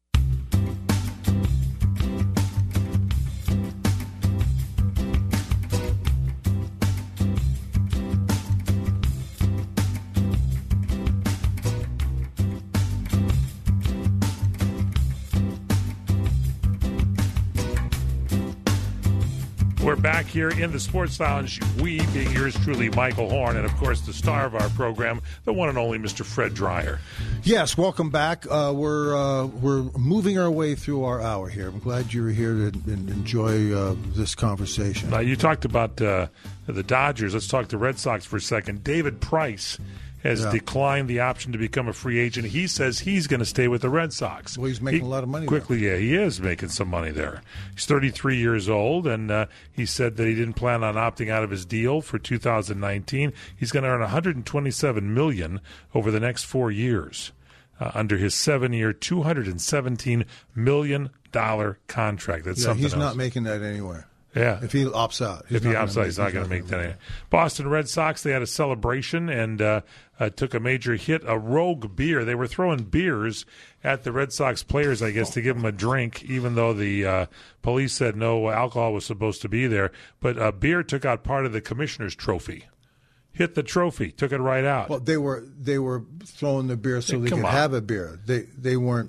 Speaker 2: We're back here in the Sports Lounge, we being yours truly, Michael Horn, and of course the star of our program, the one and only Mister Fred Dreyer.
Speaker 3: Yes, welcome back. Uh, we're uh, we're moving our way through our hour here. I'm glad you're here to and enjoy uh, this conversation.
Speaker 2: Now, you talked about uh, the Dodgers. Let's talk the Red Sox for a second. David Price has
Speaker 3: Yeah.
Speaker 2: declined the option to become a free agent. He says he's going to stay with the Red Sox.
Speaker 3: Well, he's making
Speaker 2: He-
Speaker 3: a lot of money.
Speaker 2: Quickly, yeah, he is making some money there. He's thirty-three years old, and uh, he said that he didn't plan on opting out of his deal for two thousand nineteen. He's going to earn one hundred twenty-seven million dollars over the next four years uh, under his seven-year, two hundred seventeen million dollars contract. That's
Speaker 3: Yeah,
Speaker 2: something
Speaker 3: he's
Speaker 2: else.
Speaker 3: not making that anywhere.
Speaker 2: Yeah.
Speaker 3: If he opts out. he's
Speaker 2: If he
Speaker 3: not gonna
Speaker 2: opts out,
Speaker 3: make-
Speaker 2: he's not going to make that. Any. Boston Red Sox, they had a celebration and uh, uh, took a major hit, a rogue beer. They were throwing beers at the Red Sox players, I guess, to give them a drink, even though the uh, police said no alcohol was supposed to be there. But uh, beer took out part of the commissioner's trophy. Hit the trophy, took it right out.
Speaker 3: Well, they were they were throwing the beer so
Speaker 2: Hey,
Speaker 3: they
Speaker 2: come
Speaker 3: could
Speaker 2: on.
Speaker 3: have a beer. They they weren't.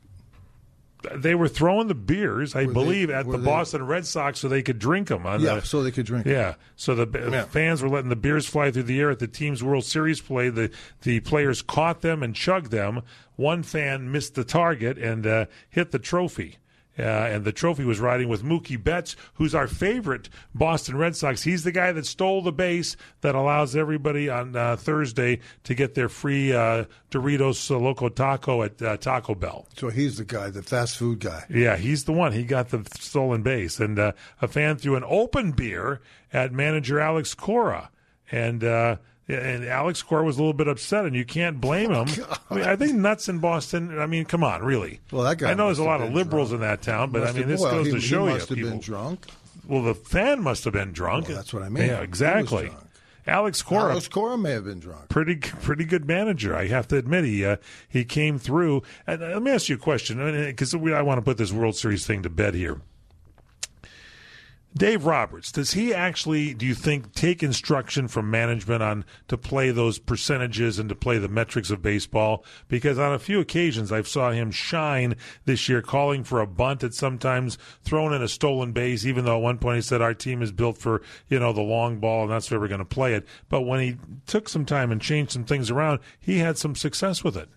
Speaker 2: They were throwing the beers, I
Speaker 3: Were they-
Speaker 2: believe, at
Speaker 3: were
Speaker 2: the
Speaker 3: they-
Speaker 2: Boston Red Sox so they could drink them. On
Speaker 3: Yeah,
Speaker 2: the,
Speaker 3: so they could drink.
Speaker 2: Yeah, so the b-
Speaker 3: Yeah.
Speaker 2: fans were letting the beers fly through the air at the team's World Series play. The the players caught them and chugged them. One fan missed the target and uh, hit the trophy. Uh, and the trophy was riding with Mookie Betts, who's our favorite Boston Red Sox. He's the guy that stole the base that allows everybody on uh, Thursday to get their free uh, Doritos uh, Loco Taco at uh, Taco Bell.
Speaker 3: So he's the guy, the fast food guy.
Speaker 2: Yeah, he's the one. He got the stolen base. And uh, a fan threw an open beer at manager Alex Cora. And uh, and Alex Cora was a little bit upset, and you can't blame him. I mean, I think nuts in Boston, I mean, come on, really.
Speaker 3: Well, that guy
Speaker 2: I know there's
Speaker 3: must
Speaker 2: a
Speaker 3: have
Speaker 2: lot of
Speaker 3: been
Speaker 2: liberals
Speaker 3: drunk.
Speaker 2: in that town, but I
Speaker 3: Must
Speaker 2: mean,
Speaker 3: have-
Speaker 2: this
Speaker 3: well,
Speaker 2: goes
Speaker 3: he,
Speaker 2: to show
Speaker 3: he
Speaker 2: you.
Speaker 3: must have
Speaker 2: people-
Speaker 3: been drunk.
Speaker 2: Well, the fan must have been drunk.
Speaker 3: Well, that's what I mean.
Speaker 2: Yeah, exactly.
Speaker 3: He was drunk.
Speaker 2: Alex Cora.
Speaker 3: Alex Cora may have been drunk.
Speaker 2: Pretty, pretty good manager. I have to admit, he uh, he came through. And uh, let me ask you a question, because I want to put this World Series thing to bed here. Dave Roberts, does he actually, do you think, take instruction from management on to play those percentages and to play the metrics of baseball? Because on a few occasions I saw him shine this year, calling for a bunt at sometimes, throwing in a stolen base, even though at one point he said our team is built for, you know, the long ball and that's where we're going to play it. But when he took some time and changed some things around, he had some success with it.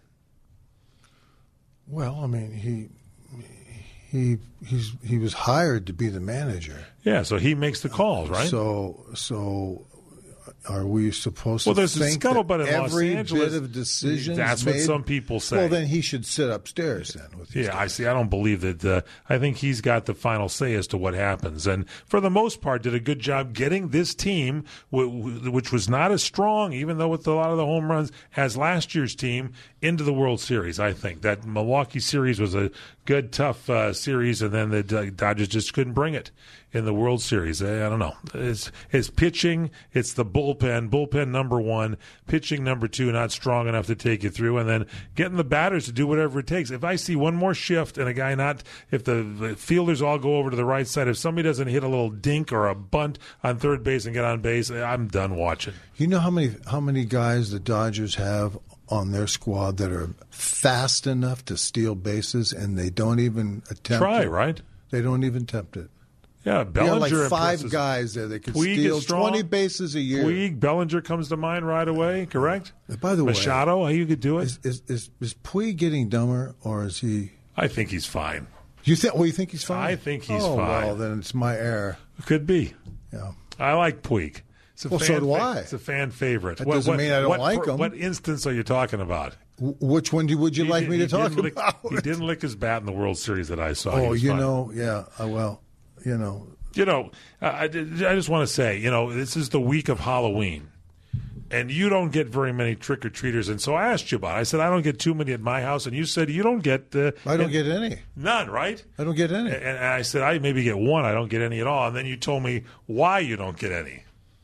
Speaker 3: Well, I mean, he he he's he was hired to be the manager.
Speaker 2: Yeah, so he makes the calls, right?
Speaker 3: So so are we supposed
Speaker 2: Well,
Speaker 3: to
Speaker 2: there's a
Speaker 3: think
Speaker 2: scuttlebutt
Speaker 3: that
Speaker 2: in Los
Speaker 3: every
Speaker 2: Angeles.
Speaker 3: bit of decisions
Speaker 2: That's what
Speaker 3: made-
Speaker 2: some people say.
Speaker 3: Well, then he should sit upstairs then with
Speaker 2: Yeah, I see. I don't believe that. Uh, I think he's got the final say as to what happens, and for the most part, did a good job getting this team, w- w- which was not as strong, even though with a lot of the home runs, as last year's team, into the World Series. I think that Milwaukee series was a good, tough uh, series, and then the D- Dodgers just couldn't bring it in the World Series. I, I don't know. It's, it's pitching. It's the bullpen. Bullpen number one. Pitching number two, not strong enough to take you through. And then getting the batters to do whatever it takes. If I see one more shift and a guy not, if the, the fielders all go over to the right side, if somebody doesn't hit a little dink or a bunt on third base and get on base, I'm done watching.
Speaker 3: You know how many how many guys the Dodgers have on their squad that are fast enough to steal bases and they don't even attempt
Speaker 2: Try,
Speaker 3: it?
Speaker 2: right?
Speaker 3: They don't even attempt it.
Speaker 2: Yeah,
Speaker 3: They
Speaker 2: Bellinger.
Speaker 3: have like five
Speaker 2: impresses-
Speaker 3: guys there that could
Speaker 2: Puig is
Speaker 3: steal
Speaker 2: strong.
Speaker 3: twenty bases a year.
Speaker 2: Puig, Bellinger comes to mind right away, correct?
Speaker 3: By the way,
Speaker 2: Machado, how you could do it?
Speaker 3: Is, is, is, is Puig getting dumber or is he?
Speaker 2: I think he's fine.
Speaker 3: You think? Well, you think he's fine?
Speaker 2: I think he's
Speaker 3: oh,
Speaker 2: fine.
Speaker 3: Well, then it's my error.
Speaker 2: Could be.
Speaker 3: Yeah.
Speaker 2: I like Puig. It's a
Speaker 3: Well,
Speaker 2: fan
Speaker 3: so do
Speaker 2: fa-
Speaker 3: I.
Speaker 2: It's a fan favorite.
Speaker 3: That doesn't mean I don't
Speaker 2: what,
Speaker 3: like
Speaker 2: per-
Speaker 3: him.
Speaker 2: What instance are you talking about?
Speaker 3: W- Which one do, would you
Speaker 2: He
Speaker 3: like
Speaker 2: did-
Speaker 3: me to
Speaker 2: he
Speaker 3: talk
Speaker 2: didn't lick-
Speaker 3: about?
Speaker 2: He didn't lick his bat in the World Series that I saw. He
Speaker 3: Oh,
Speaker 2: was
Speaker 3: you
Speaker 2: fine.
Speaker 3: know, yeah. Uh, well, you know.
Speaker 2: You know, I, I just want to say, you know, this is the week of Halloween. And you don't get very many trick-or-treaters. And so I asked you about it. I said, I don't get too many at my house. And you said, you don't get... Uh,
Speaker 3: I don't get any.
Speaker 2: None, right?
Speaker 3: I don't get any.
Speaker 2: And, and I said, I maybe get one. I don't get any at all. And then you told me why you don't get any.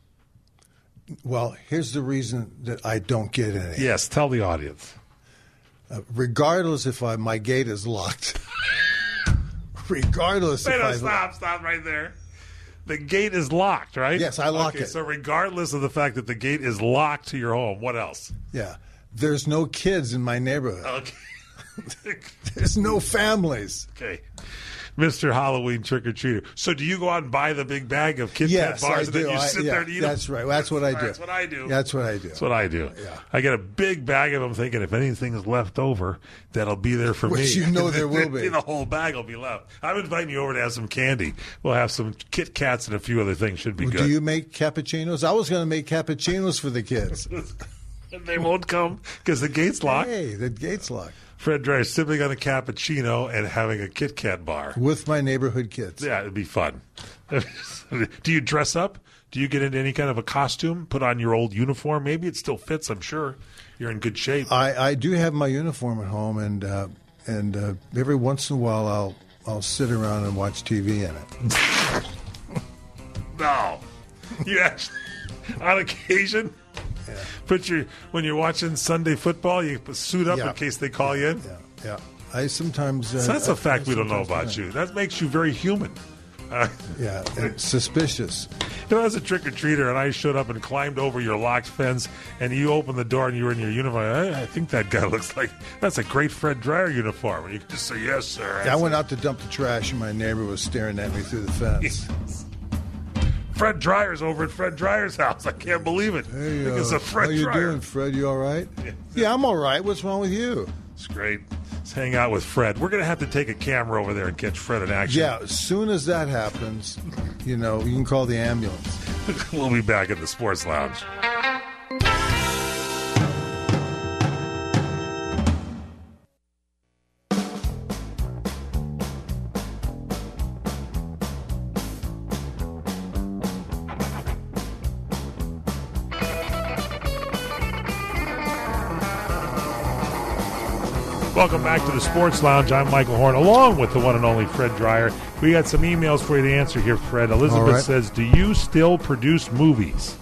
Speaker 3: Well, here's the reason that I don't get any.
Speaker 2: Yes, tell the audience.
Speaker 3: Uh, regardless if I, my gate is locked. regardless
Speaker 2: Wait,
Speaker 3: if
Speaker 2: no,
Speaker 3: I...
Speaker 2: stop, stop right there. The gate is locked, right?
Speaker 3: Yes, I lock
Speaker 2: okay,
Speaker 3: it.
Speaker 2: So regardless of the fact that the gate is locked to your home, what else?
Speaker 3: Yeah. There's no kids in my neighborhood.
Speaker 2: Okay.
Speaker 3: There's no families.
Speaker 2: Okay. Mister Halloween trick-or-treater. So do you go out and buy the big bag of Kit
Speaker 3: yes,
Speaker 2: Kat bars
Speaker 3: I
Speaker 2: and
Speaker 3: do.
Speaker 2: then you
Speaker 3: I,
Speaker 2: sit
Speaker 3: yeah,
Speaker 2: there and eat
Speaker 3: that's
Speaker 2: them?
Speaker 3: Right. That's what I do.
Speaker 2: That's what I do.
Speaker 3: That's what I do.
Speaker 2: That's what I do.
Speaker 3: Yeah.
Speaker 2: I get a big bag of them thinking if anything is left over, that'll be there for
Speaker 3: Which
Speaker 2: me.
Speaker 3: you know there will be.
Speaker 2: The whole bag will be left. I'm inviting you over to have some candy. We'll have some Kit Kats and a few other things. Should be
Speaker 3: well,
Speaker 2: good.
Speaker 3: Do you make cappuccinos? I was going to make cappuccinos for the kids.
Speaker 2: And they won't come because the gate's locked?
Speaker 3: Hey, the gate's locked.
Speaker 2: Fred Dreyer sipping on a cappuccino and having a Kit Kat bar.
Speaker 3: With my neighborhood kids.
Speaker 2: Yeah, it'd be fun. Do you dress up? Do you get into any kind of a costume? Put on your old uniform? Maybe it still fits, I'm sure. You're in good shape.
Speaker 3: I, I do have my uniform at home, and uh, and uh, every once in a while I'll I'll sit around and watch T V in it.
Speaker 2: No. You actually, on occasion?
Speaker 3: Yeah.
Speaker 2: Put your when you're watching Sunday football, you suit up
Speaker 3: yeah.
Speaker 2: in case they call you in.
Speaker 3: Yeah, yeah. I sometimes. Uh,
Speaker 2: so that's a fact
Speaker 3: I,
Speaker 2: we don't know about
Speaker 3: yeah.
Speaker 2: you. That makes you very human. Uh,
Speaker 3: yeah, it's suspicious.
Speaker 2: You know, I was a trick or treater, and I showed up and climbed over your locked fence, and you opened the door, and you were in your uniform. I, I think that guy looks like that's a great Fred Dreyer uniform. And you could just say, "Yes, sir."
Speaker 3: Yeah, I went out to dump the trash, and my neighbor was staring at me through the fence.
Speaker 2: Yes. Fred Dreyer's over at Fred Dreyer's house. I can't believe it.
Speaker 3: Hey,
Speaker 2: I think it's
Speaker 3: uh,
Speaker 2: a Fred
Speaker 3: how you
Speaker 2: Dreyer.
Speaker 3: doing, Fred? You all right?
Speaker 2: Yeah.
Speaker 3: yeah, I'm all right. What's wrong with you?
Speaker 2: It's great. Let's hang out with Fred. We're going to have to take a camera over there and catch Fred in action.
Speaker 3: Yeah, as soon as that happens, you know, you can call the ambulance.
Speaker 2: We'll be back at the Sports Lounge. Welcome back to the Sports Lounge. I'm Michael Horn, along with the one and only Fred Dreyer. We got some emails for you to answer here, Fred. Elizabeth
Speaker 3: right.
Speaker 2: says, do you still produce movies?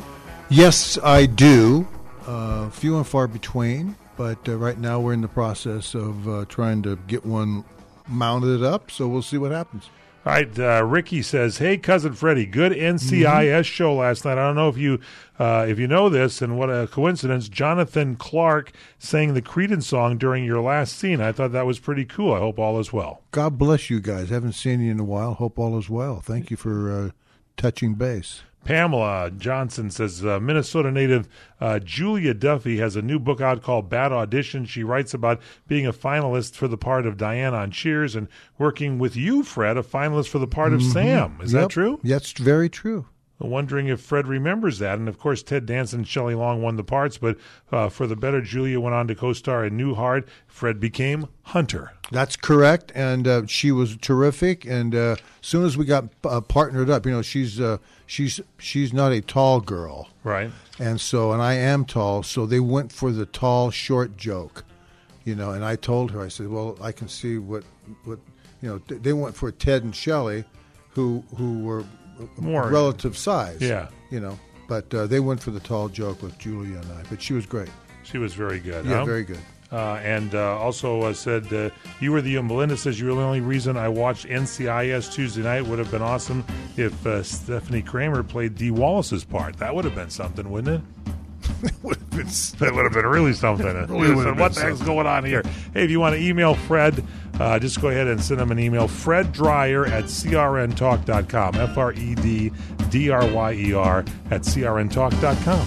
Speaker 3: Yes, I do. Uh, few and far between, but uh, right now we're in the process of uh, trying to get one mounted up, so we'll see what happens.
Speaker 2: All right, uh, Ricky says, hey, Cousin Freddie, good N C I S mm-hmm. show last night. I don't know if you uh, if you know this, and what a coincidence, Jonathan Clark sang the Creedence song during your last scene. I thought that was pretty cool. I hope all is well.
Speaker 3: God bless you guys. Haven't seen you in a while. Hope all is well. Thank you for uh, touching base.
Speaker 2: Pamela Johnson says, uh, Minnesota native uh, Julia Duffy has a new book out called Bad Audition. She writes about being a finalist for the part of Diane on Cheers and working with you, Fred, a finalist for the part of
Speaker 3: mm-hmm.
Speaker 2: Sam. Is
Speaker 3: yep.
Speaker 2: that true?
Speaker 3: That's very true.
Speaker 2: I'm wondering if Fred remembers that. And, of course, Ted Danson and Shelley Long won the parts, but uh, for the better, Julia went on to co-star in Newhart. Fred became Hunter.
Speaker 3: That's correct, and uh, she was terrific. And uh, as soon as we got uh, partnered up, you know, she's uh, she's she's not a tall girl,
Speaker 2: right?
Speaker 3: And so, and I am tall, so they went for the tall, short joke, you know. And I told her, I said, well, I can see what what you know. Th- they went for Ted and Shelley, who who were
Speaker 2: more
Speaker 3: relative size,
Speaker 2: yeah,
Speaker 3: you know. But uh, they went for the tall joke with Julia and I. But she was great.
Speaker 2: She was very good.
Speaker 3: Yeah,
Speaker 2: huh?
Speaker 3: very good.
Speaker 2: Uh, and uh, also uh, said, uh, you were the, Melinda says, you were the only reason I watched N C I S Tuesday night. Would have been awesome if uh, Stephanie Kramer played Dee Wallace's part. That would have been something, wouldn't it?
Speaker 3: would have been
Speaker 2: that would have been really something.
Speaker 3: really
Speaker 2: said, what the heck's
Speaker 3: something.
Speaker 2: going on here? Hey, if you want to email Fred, uh, just go ahead and send him an email, Fred Dreyer at C R N talk dot com, F R E D D R Y E R at C R N talk dot com.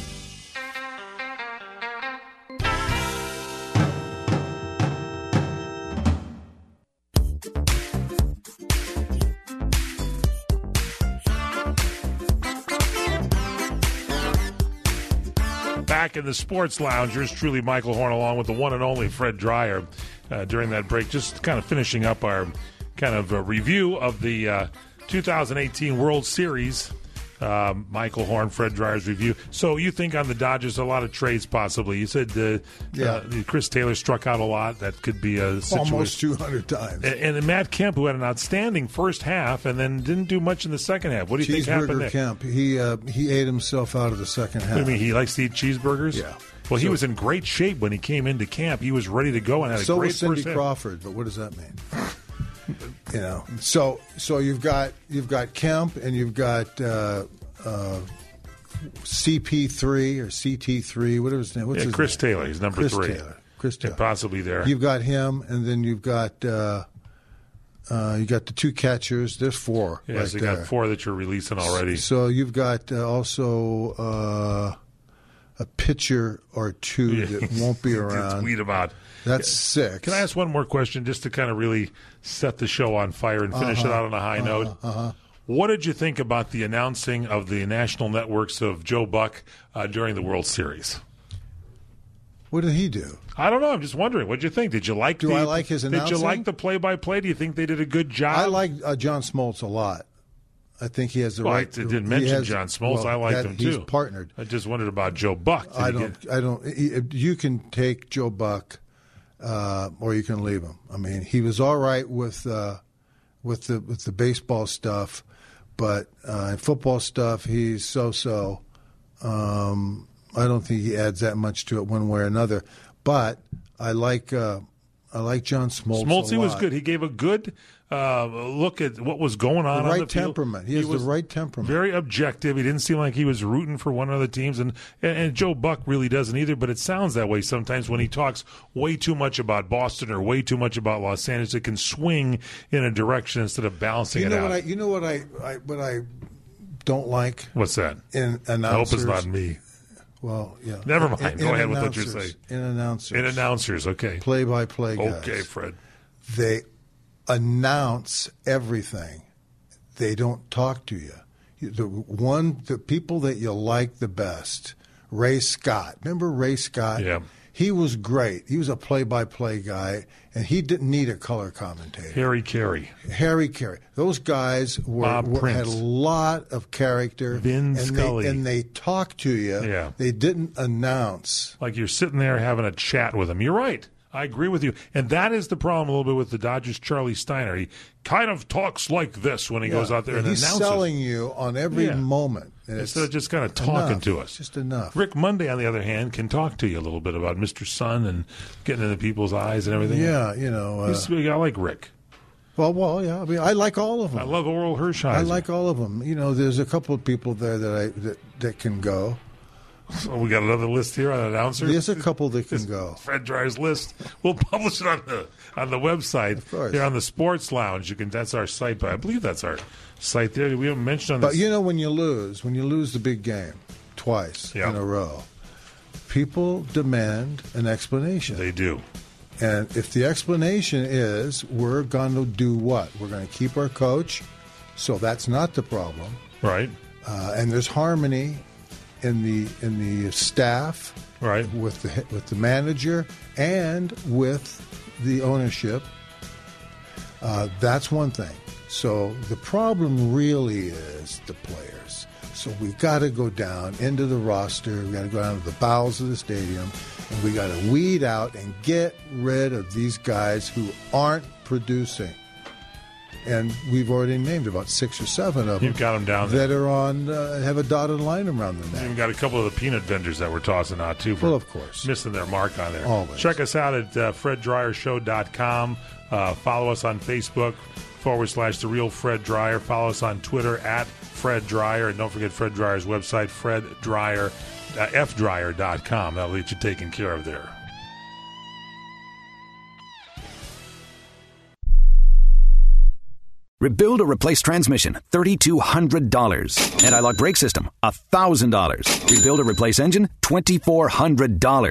Speaker 2: Back in the Sports Lounge, yours truly, Michael Horn, along with the one and only Fred Dreyer. Uh, during that break, just kind of finishing up our kind of uh, review of the uh, two thousand eighteen World Series Um, Michael Horn, Fred Dreyer's review. So you think on the Dodgers a lot of trades possibly? You said uh,
Speaker 3: Yeah.
Speaker 2: uh, Chris Taylor struck out a lot. That could be a situation.
Speaker 3: Almost two hundred times.
Speaker 2: And, and then Matt Kemp, who had an outstanding first half and then didn't do much in the second half. What do you think happened there?
Speaker 3: Kemp, he uh, he ate himself out of the second half.
Speaker 2: What do you mean, he likes to eat cheeseburgers?
Speaker 3: Yeah.
Speaker 2: Well, he
Speaker 3: So-
Speaker 2: was in great shape when he came into camp. He was ready to go and had a
Speaker 3: So
Speaker 2: great
Speaker 3: was Cindy
Speaker 2: first half.
Speaker 3: Crawford, but what does that mean? You know, so so you've got you've got Kemp and you've got uh, uh, C P three or C T three, whatever his name. What's
Speaker 2: Yeah,
Speaker 3: his
Speaker 2: Chris
Speaker 3: name?
Speaker 2: Taylor. He's number
Speaker 3: Chris
Speaker 2: three.
Speaker 3: Taylor. Chris Taylor.
Speaker 2: And possibly there.
Speaker 3: You've got him, and then you've got uh, uh, you got the two catchers. There's four.
Speaker 2: Yes,
Speaker 3: right
Speaker 2: you
Speaker 3: there.
Speaker 2: got four that you're releasing already.
Speaker 3: So you've got uh, also uh, a pitcher or two that won't be around.
Speaker 2: Tweet about.
Speaker 3: That's six.
Speaker 2: Can I ask one more question just to kind of really set the show on fire and finish
Speaker 3: Uh-huh.
Speaker 2: it out on a high
Speaker 3: Uh-huh.
Speaker 2: note?
Speaker 3: Uh-huh.
Speaker 2: What did you think about the announcing of the national networks of Joe Buck uh, during the World Series?
Speaker 3: What did he do?
Speaker 2: I don't know. I'm just wondering. What did you think? Did you like?
Speaker 3: Do
Speaker 2: the,
Speaker 3: I like his
Speaker 2: Did you
Speaker 3: announcing?
Speaker 2: like the play-by-play? Do you think they did a good job?
Speaker 3: I like uh, John Smoltz a lot. I think he has the
Speaker 2: Well, I
Speaker 3: right.
Speaker 2: didn't
Speaker 3: he
Speaker 2: mention
Speaker 3: has-
Speaker 2: John Smoltz.
Speaker 3: well,
Speaker 2: I like
Speaker 3: that-
Speaker 2: him too.
Speaker 3: He's partnered.
Speaker 2: I just wondered about Joe Buck. Did
Speaker 3: I
Speaker 2: he
Speaker 3: don't.
Speaker 2: get-
Speaker 3: I don't. he- You can take Joe Buck, uh, or you can leave him. I mean, he was all right with uh, with the with the baseball stuff, but uh, in football stuff, he's so-so. Um, I don't think he adds that much to it one way or another. But I like uh, I like John Smoltz.
Speaker 2: Smoltz,
Speaker 3: a
Speaker 2: he was
Speaker 3: lot.
Speaker 2: good. He gave a good uh, look at what was going on
Speaker 3: The
Speaker 2: on
Speaker 3: right
Speaker 2: the field.
Speaker 3: temperament. He has the
Speaker 2: was
Speaker 3: right temperament.
Speaker 2: Very objective. He didn't seem like he was rooting for one of the teams, and, and and Joe Buck really doesn't either. But it sounds that way sometimes when he talks way too much about Boston or way too much about Los Angeles. It can swing in a direction instead of balancing
Speaker 3: You
Speaker 2: it
Speaker 3: know
Speaker 2: out.
Speaker 3: what I? You know what I, I? What I don't like
Speaker 2: What's that?
Speaker 3: in
Speaker 2: I hope
Speaker 3: announcers.
Speaker 2: it's not me.
Speaker 3: Well, yeah.
Speaker 2: Never
Speaker 3: In-
Speaker 2: mind.
Speaker 3: in
Speaker 2: Go ahead with what you're
Speaker 3: announcers.
Speaker 2: saying.
Speaker 3: In announcers.
Speaker 2: In announcers, okay.
Speaker 3: Play-by-play guys.
Speaker 2: Okay, Fred.
Speaker 3: They announce everything. They don't talk to you. You- The one, the people that you like the best, Ray Scott. Remember Ray Scott?
Speaker 2: Yeah.
Speaker 3: He was great. He was a play-by-play guy, and he didn't need a color commentator.
Speaker 2: Harry Carey.
Speaker 3: Harry Carey. Those guys were,
Speaker 2: Bob
Speaker 3: were had a
Speaker 2: Prince.
Speaker 3: lot of character.
Speaker 2: Vin
Speaker 3: and
Speaker 2: Scully.
Speaker 3: They, and they talked to you.
Speaker 2: Yeah.
Speaker 3: They didn't announce.
Speaker 2: Like you're sitting there having a chat with him. You're right. I agree with you. And that is the problem a little bit with the Dodgers' Charlie Steiner. He kind of talks like this when he
Speaker 3: Yeah.
Speaker 2: goes out there and
Speaker 3: he's
Speaker 2: announces.
Speaker 3: selling you on every
Speaker 2: Yeah.
Speaker 3: moment. And
Speaker 2: Instead of
Speaker 3: it's
Speaker 2: just kind of talking
Speaker 3: enough.
Speaker 2: to us.
Speaker 3: It's just enough.
Speaker 2: Rick Monday, on the other hand, can talk to you a little bit about Mister Sun and getting into people's eyes and everything.
Speaker 3: Yeah, you know. Uh,
Speaker 2: He's- I like Rick.
Speaker 3: well, well, yeah. I mean, I like all of them.
Speaker 2: I love Oral Hershiser.
Speaker 3: I like all of them. You know, there's a couple of people there that I that, that can go.
Speaker 2: So we got another list here on announcers.
Speaker 3: There's a couple that can go.
Speaker 2: Fred Dreyer's list. We'll publish it on the on the website.
Speaker 3: Of course.
Speaker 2: Here on the Sports Lounge. You can. That's our site, but I believe that's our site there. We haven't mentioned on
Speaker 3: But
Speaker 2: this.
Speaker 3: you know, when you lose, when you lose the big game twice
Speaker 2: Yeah.
Speaker 3: in a row, people demand an explanation.
Speaker 2: They do.
Speaker 3: And if the explanation is we're going to do what? We're going to keep our coach, so that's not the problem.
Speaker 2: Right.
Speaker 3: Uh, and there's harmony in the in the staff,
Speaker 2: right,
Speaker 3: with the with the manager and with the ownership. Uh, that's one thing. So the problem really is the players. So we've got to go down into the roster. We've got to go down to the bowels of the stadium, and we got to weed out and get rid of these guys who aren't producing. And we've already named about six or seven of them.
Speaker 2: You've got them down
Speaker 3: that are on uh, have a dotted line around them now.
Speaker 2: We've got a couple of the peanut vendors that we're tossing out, too, for
Speaker 3: Well, of course.
Speaker 2: missing their mark on there.
Speaker 3: Always.
Speaker 2: Check us out at uh, fred dryer show dot com. Uh, follow us on Facebook, forward slash The Real Fred Dryer. Follow us on Twitter at Fred Dryer. And don't forget Fred Dryer's website, Fred Dryer, uh, f dryer dot com. That'll get you taken care of there.
Speaker 1: Rebuild or replace transmission, three thousand two hundred dollars. Anti-lock brake system, one thousand dollars. Rebuild or replace engine, two thousand four hundred dollars.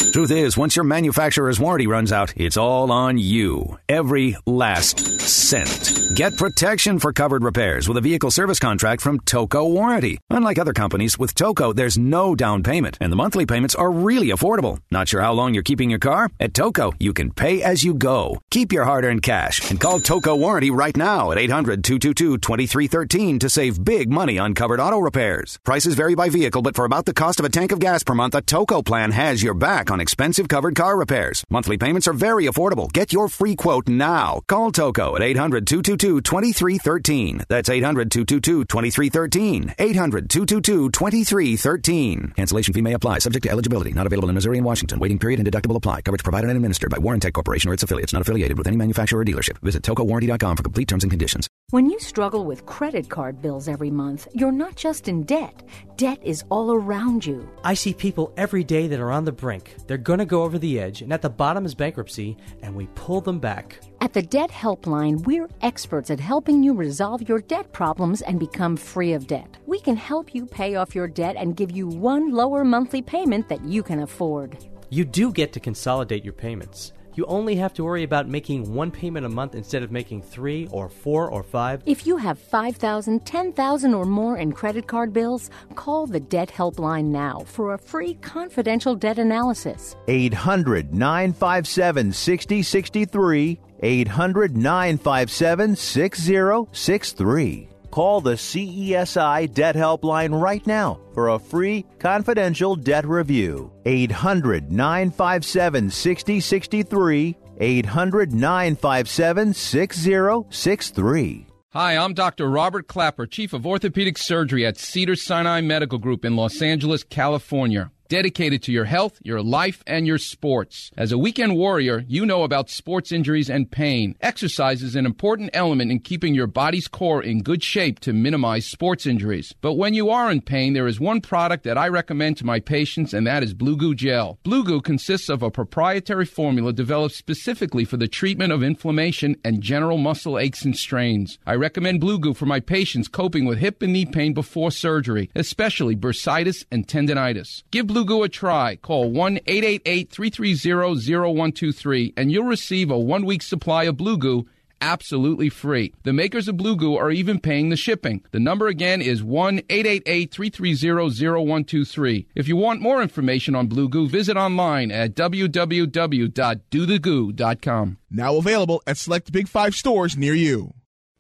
Speaker 1: Truth is, once your manufacturer's warranty runs out, it's all on you. Every last cent. Get protection for covered repairs with a vehicle service contract from Toco Warranty. Unlike other companies, with Toco, there's no down payment, and the monthly payments are really affordable. Not sure how long you're keeping your car? At Toco, you can pay as you go. Keep your hard-earned cash and call Toco Warranty right now at eight hundred, two two two, two three one three to save big money on covered auto repairs. Prices vary by vehicle, but for about the cost of a tank of gas per month, a Toco plan has your back on expensive covered car repairs. Monthly payments are very affordable. Get your free quote now. Call Toco at eight hundred, two two two, two three one three. That's eight hundred, two two two, two three one three. eight hundred, two two two, two three one three. Cancellation fee may apply. Subject to eligibility. Not available in Missouri and Washington. Waiting period and deductible apply. Coverage provided and administered by Warrantech Corporation or its affiliates. Not affiliated with any manufacturer or dealership. Visit toco warranty dot com for complete terms and conditions.
Speaker 5: When you struggle with credit card bills every month, you're not just in debt. Debt is all around you.
Speaker 22: I see people every day that are on the brink. They're going to go over the edge, and at the bottom is bankruptcy, and we pull them back.
Speaker 5: At the Debt Helpline, we're experts at helping you resolve your debt problems and become free of debt. We can help you pay off your debt and give you one lower monthly payment that you can afford.
Speaker 22: You do get to consolidate your payments. You only have to worry about making one payment a month instead of making three or four or five.
Speaker 5: If you have five thousand dollars, ten thousand dollars or more in credit card bills, call the Debt Helpline now for a free confidential debt analysis.
Speaker 23: eight hundred, nine five seven, six zero six three. eight hundred, nine five seven, six zero six three. Call the C E S I Debt Helpline right now for a free confidential debt review. eight hundred, nine five seven, six zero six three. eight hundred, nine five seven, six zero six three.
Speaker 24: Hi, I'm Doctor Robert Clapper, Chief of Orthopedic Surgery at Cedars-Sinai Medical Group in Los Angeles, California. Dedicated to your health, your life, and your sports. As a weekend warrior, you know about sports injuries and pain. Exercise is an important element in keeping your body's core in good shape to minimize sports injuries. But when you are in pain, there is one product that I recommend to my patients, and that is Blue Goo Gel. Blue Goo consists of a proprietary formula developed specifically for the treatment of inflammation and general muscle aches and strains. I recommend Blue Goo for my patients coping with hip and knee pain before surgery, especially bursitis and tendinitis. Give Blue Goo a try. Call one eight eight eight, three three zero, zero one two three and you'll receive a one-week supply of Blue Goo absolutely free. The makers of Blue Goo are even paying the shipping. The number again is one eight eight eight, three three zero, zero one two three. If you want more information on Blue Goo, visit online at w w w dot do the goo dot com.
Speaker 25: Now available at select Big Five stores near you.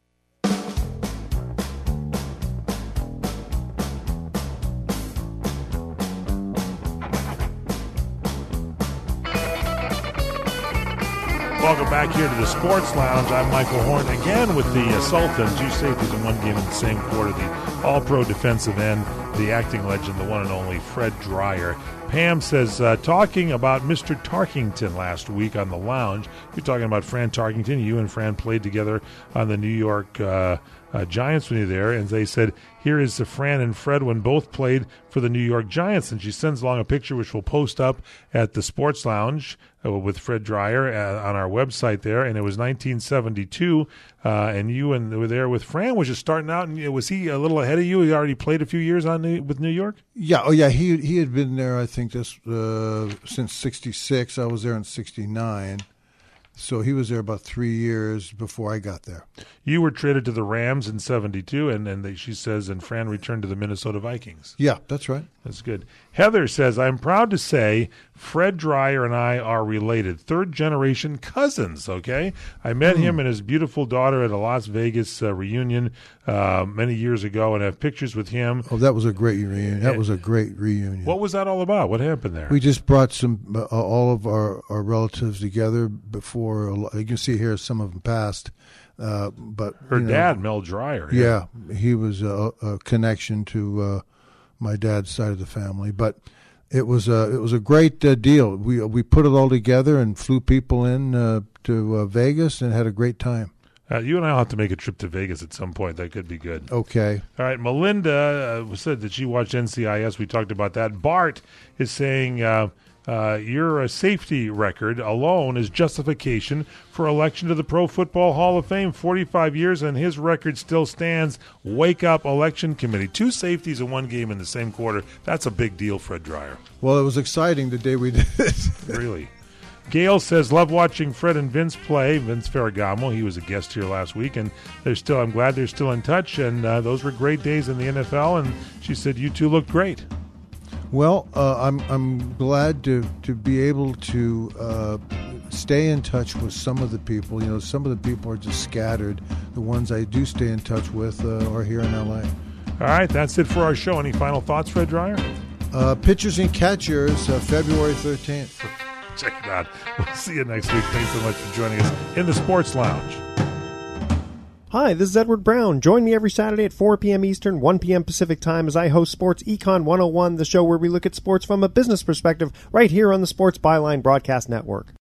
Speaker 2: Welcome back here to the Sports Lounge. I'm Michael Horn again with the uh, Sultans. Two safeties in one game in the same quarter. The all-pro defensive end, the acting legend, the one and only Fred Dreyer. Pam says, uh, talking about Mister Tarkington last week on the lounge. You're talking about Fran Tarkington. You and Fran played together on the New York uh, uh, Giants when you were there. And they said, here is the Fran and Fred when both played for the New York Giants. And she sends along a picture which we'll post up at the Sports Lounge uh, with Fred Dreyer uh, on our website there. And it was nineteen seventy-two. Uh, and you and were there with Fran. Was just starting out. And was he a little ahead of you? He already played a few years on New, with New York?
Speaker 3: Yeah. Oh, yeah. He he had been there, I think, this uh, since sixty-six. I was there in sixty-nine. So he was there about three years before I got there.
Speaker 2: You were traded to the Rams in seventy-two, and, and they, she says, and Fran returned to the Minnesota Vikings.
Speaker 3: Yeah, that's right.
Speaker 2: That's good. Heather says, I'm proud to say Fred Dreyer and I are related, third-generation cousins, okay? I met mm. him and his beautiful daughter at a Las Vegas uh, reunion uh, many years ago and have pictures with him.
Speaker 3: Oh, that was a great reunion. That and, was a great reunion.
Speaker 2: What was that all about? What happened there?
Speaker 3: We just brought some uh, all of our, our relatives together before, you can see here some of them passed. Uh, but
Speaker 2: Her
Speaker 3: you know,
Speaker 2: dad, Mel Dreyer.
Speaker 3: Yeah, yeah he was a, a connection to uh, my dad's side of the family. But it was a, it was a great uh, deal. We we put it all together and flew people in uh, to uh, Vegas and had a great time.
Speaker 2: Uh, you and I will have to make a trip to Vegas at some point. That could be good.
Speaker 3: Okay.
Speaker 2: All right. Melinda uh, said that she watched N C I S. We talked about that. Bart is saying, uh, Uh, your uh, safety record alone is justification for election to the Pro Football Hall of Fame. forty-five years, and his record still stands. Wake up, election committee. Two safeties in one game in the same quarter. That's a big deal, Fred Dreyer.
Speaker 3: Well, it was exciting the day we did it.
Speaker 2: Really. Gail says, love watching Fred and Vince play. Vince Ferragamo, he was a guest here last week, and they're still. I'm glad they're still in touch, and uh, those were great days in the N F L, and she said you two looked great.
Speaker 3: Well, uh, I'm I'm glad to, to be able to uh, stay in touch with some of the people. You know, some of the people are just scattered. The ones I do stay in touch with uh, are here in L A.
Speaker 2: All right, that's it for our show. Any final thoughts, Fred Dreyer?
Speaker 3: Uh, pitchers and catchers, uh, February thirteenth.
Speaker 2: Check it out. We'll see you next week. Thanks so much for joining us in the Sports Lounge.
Speaker 4: Hi, this is Edward Brown. Join me every Saturday at four p.m. Eastern, one p.m. Pacific Time as I host Sports Econ one oh one, the show where we look at sports from a business perspective right here on the Sports Byline Broadcast Network.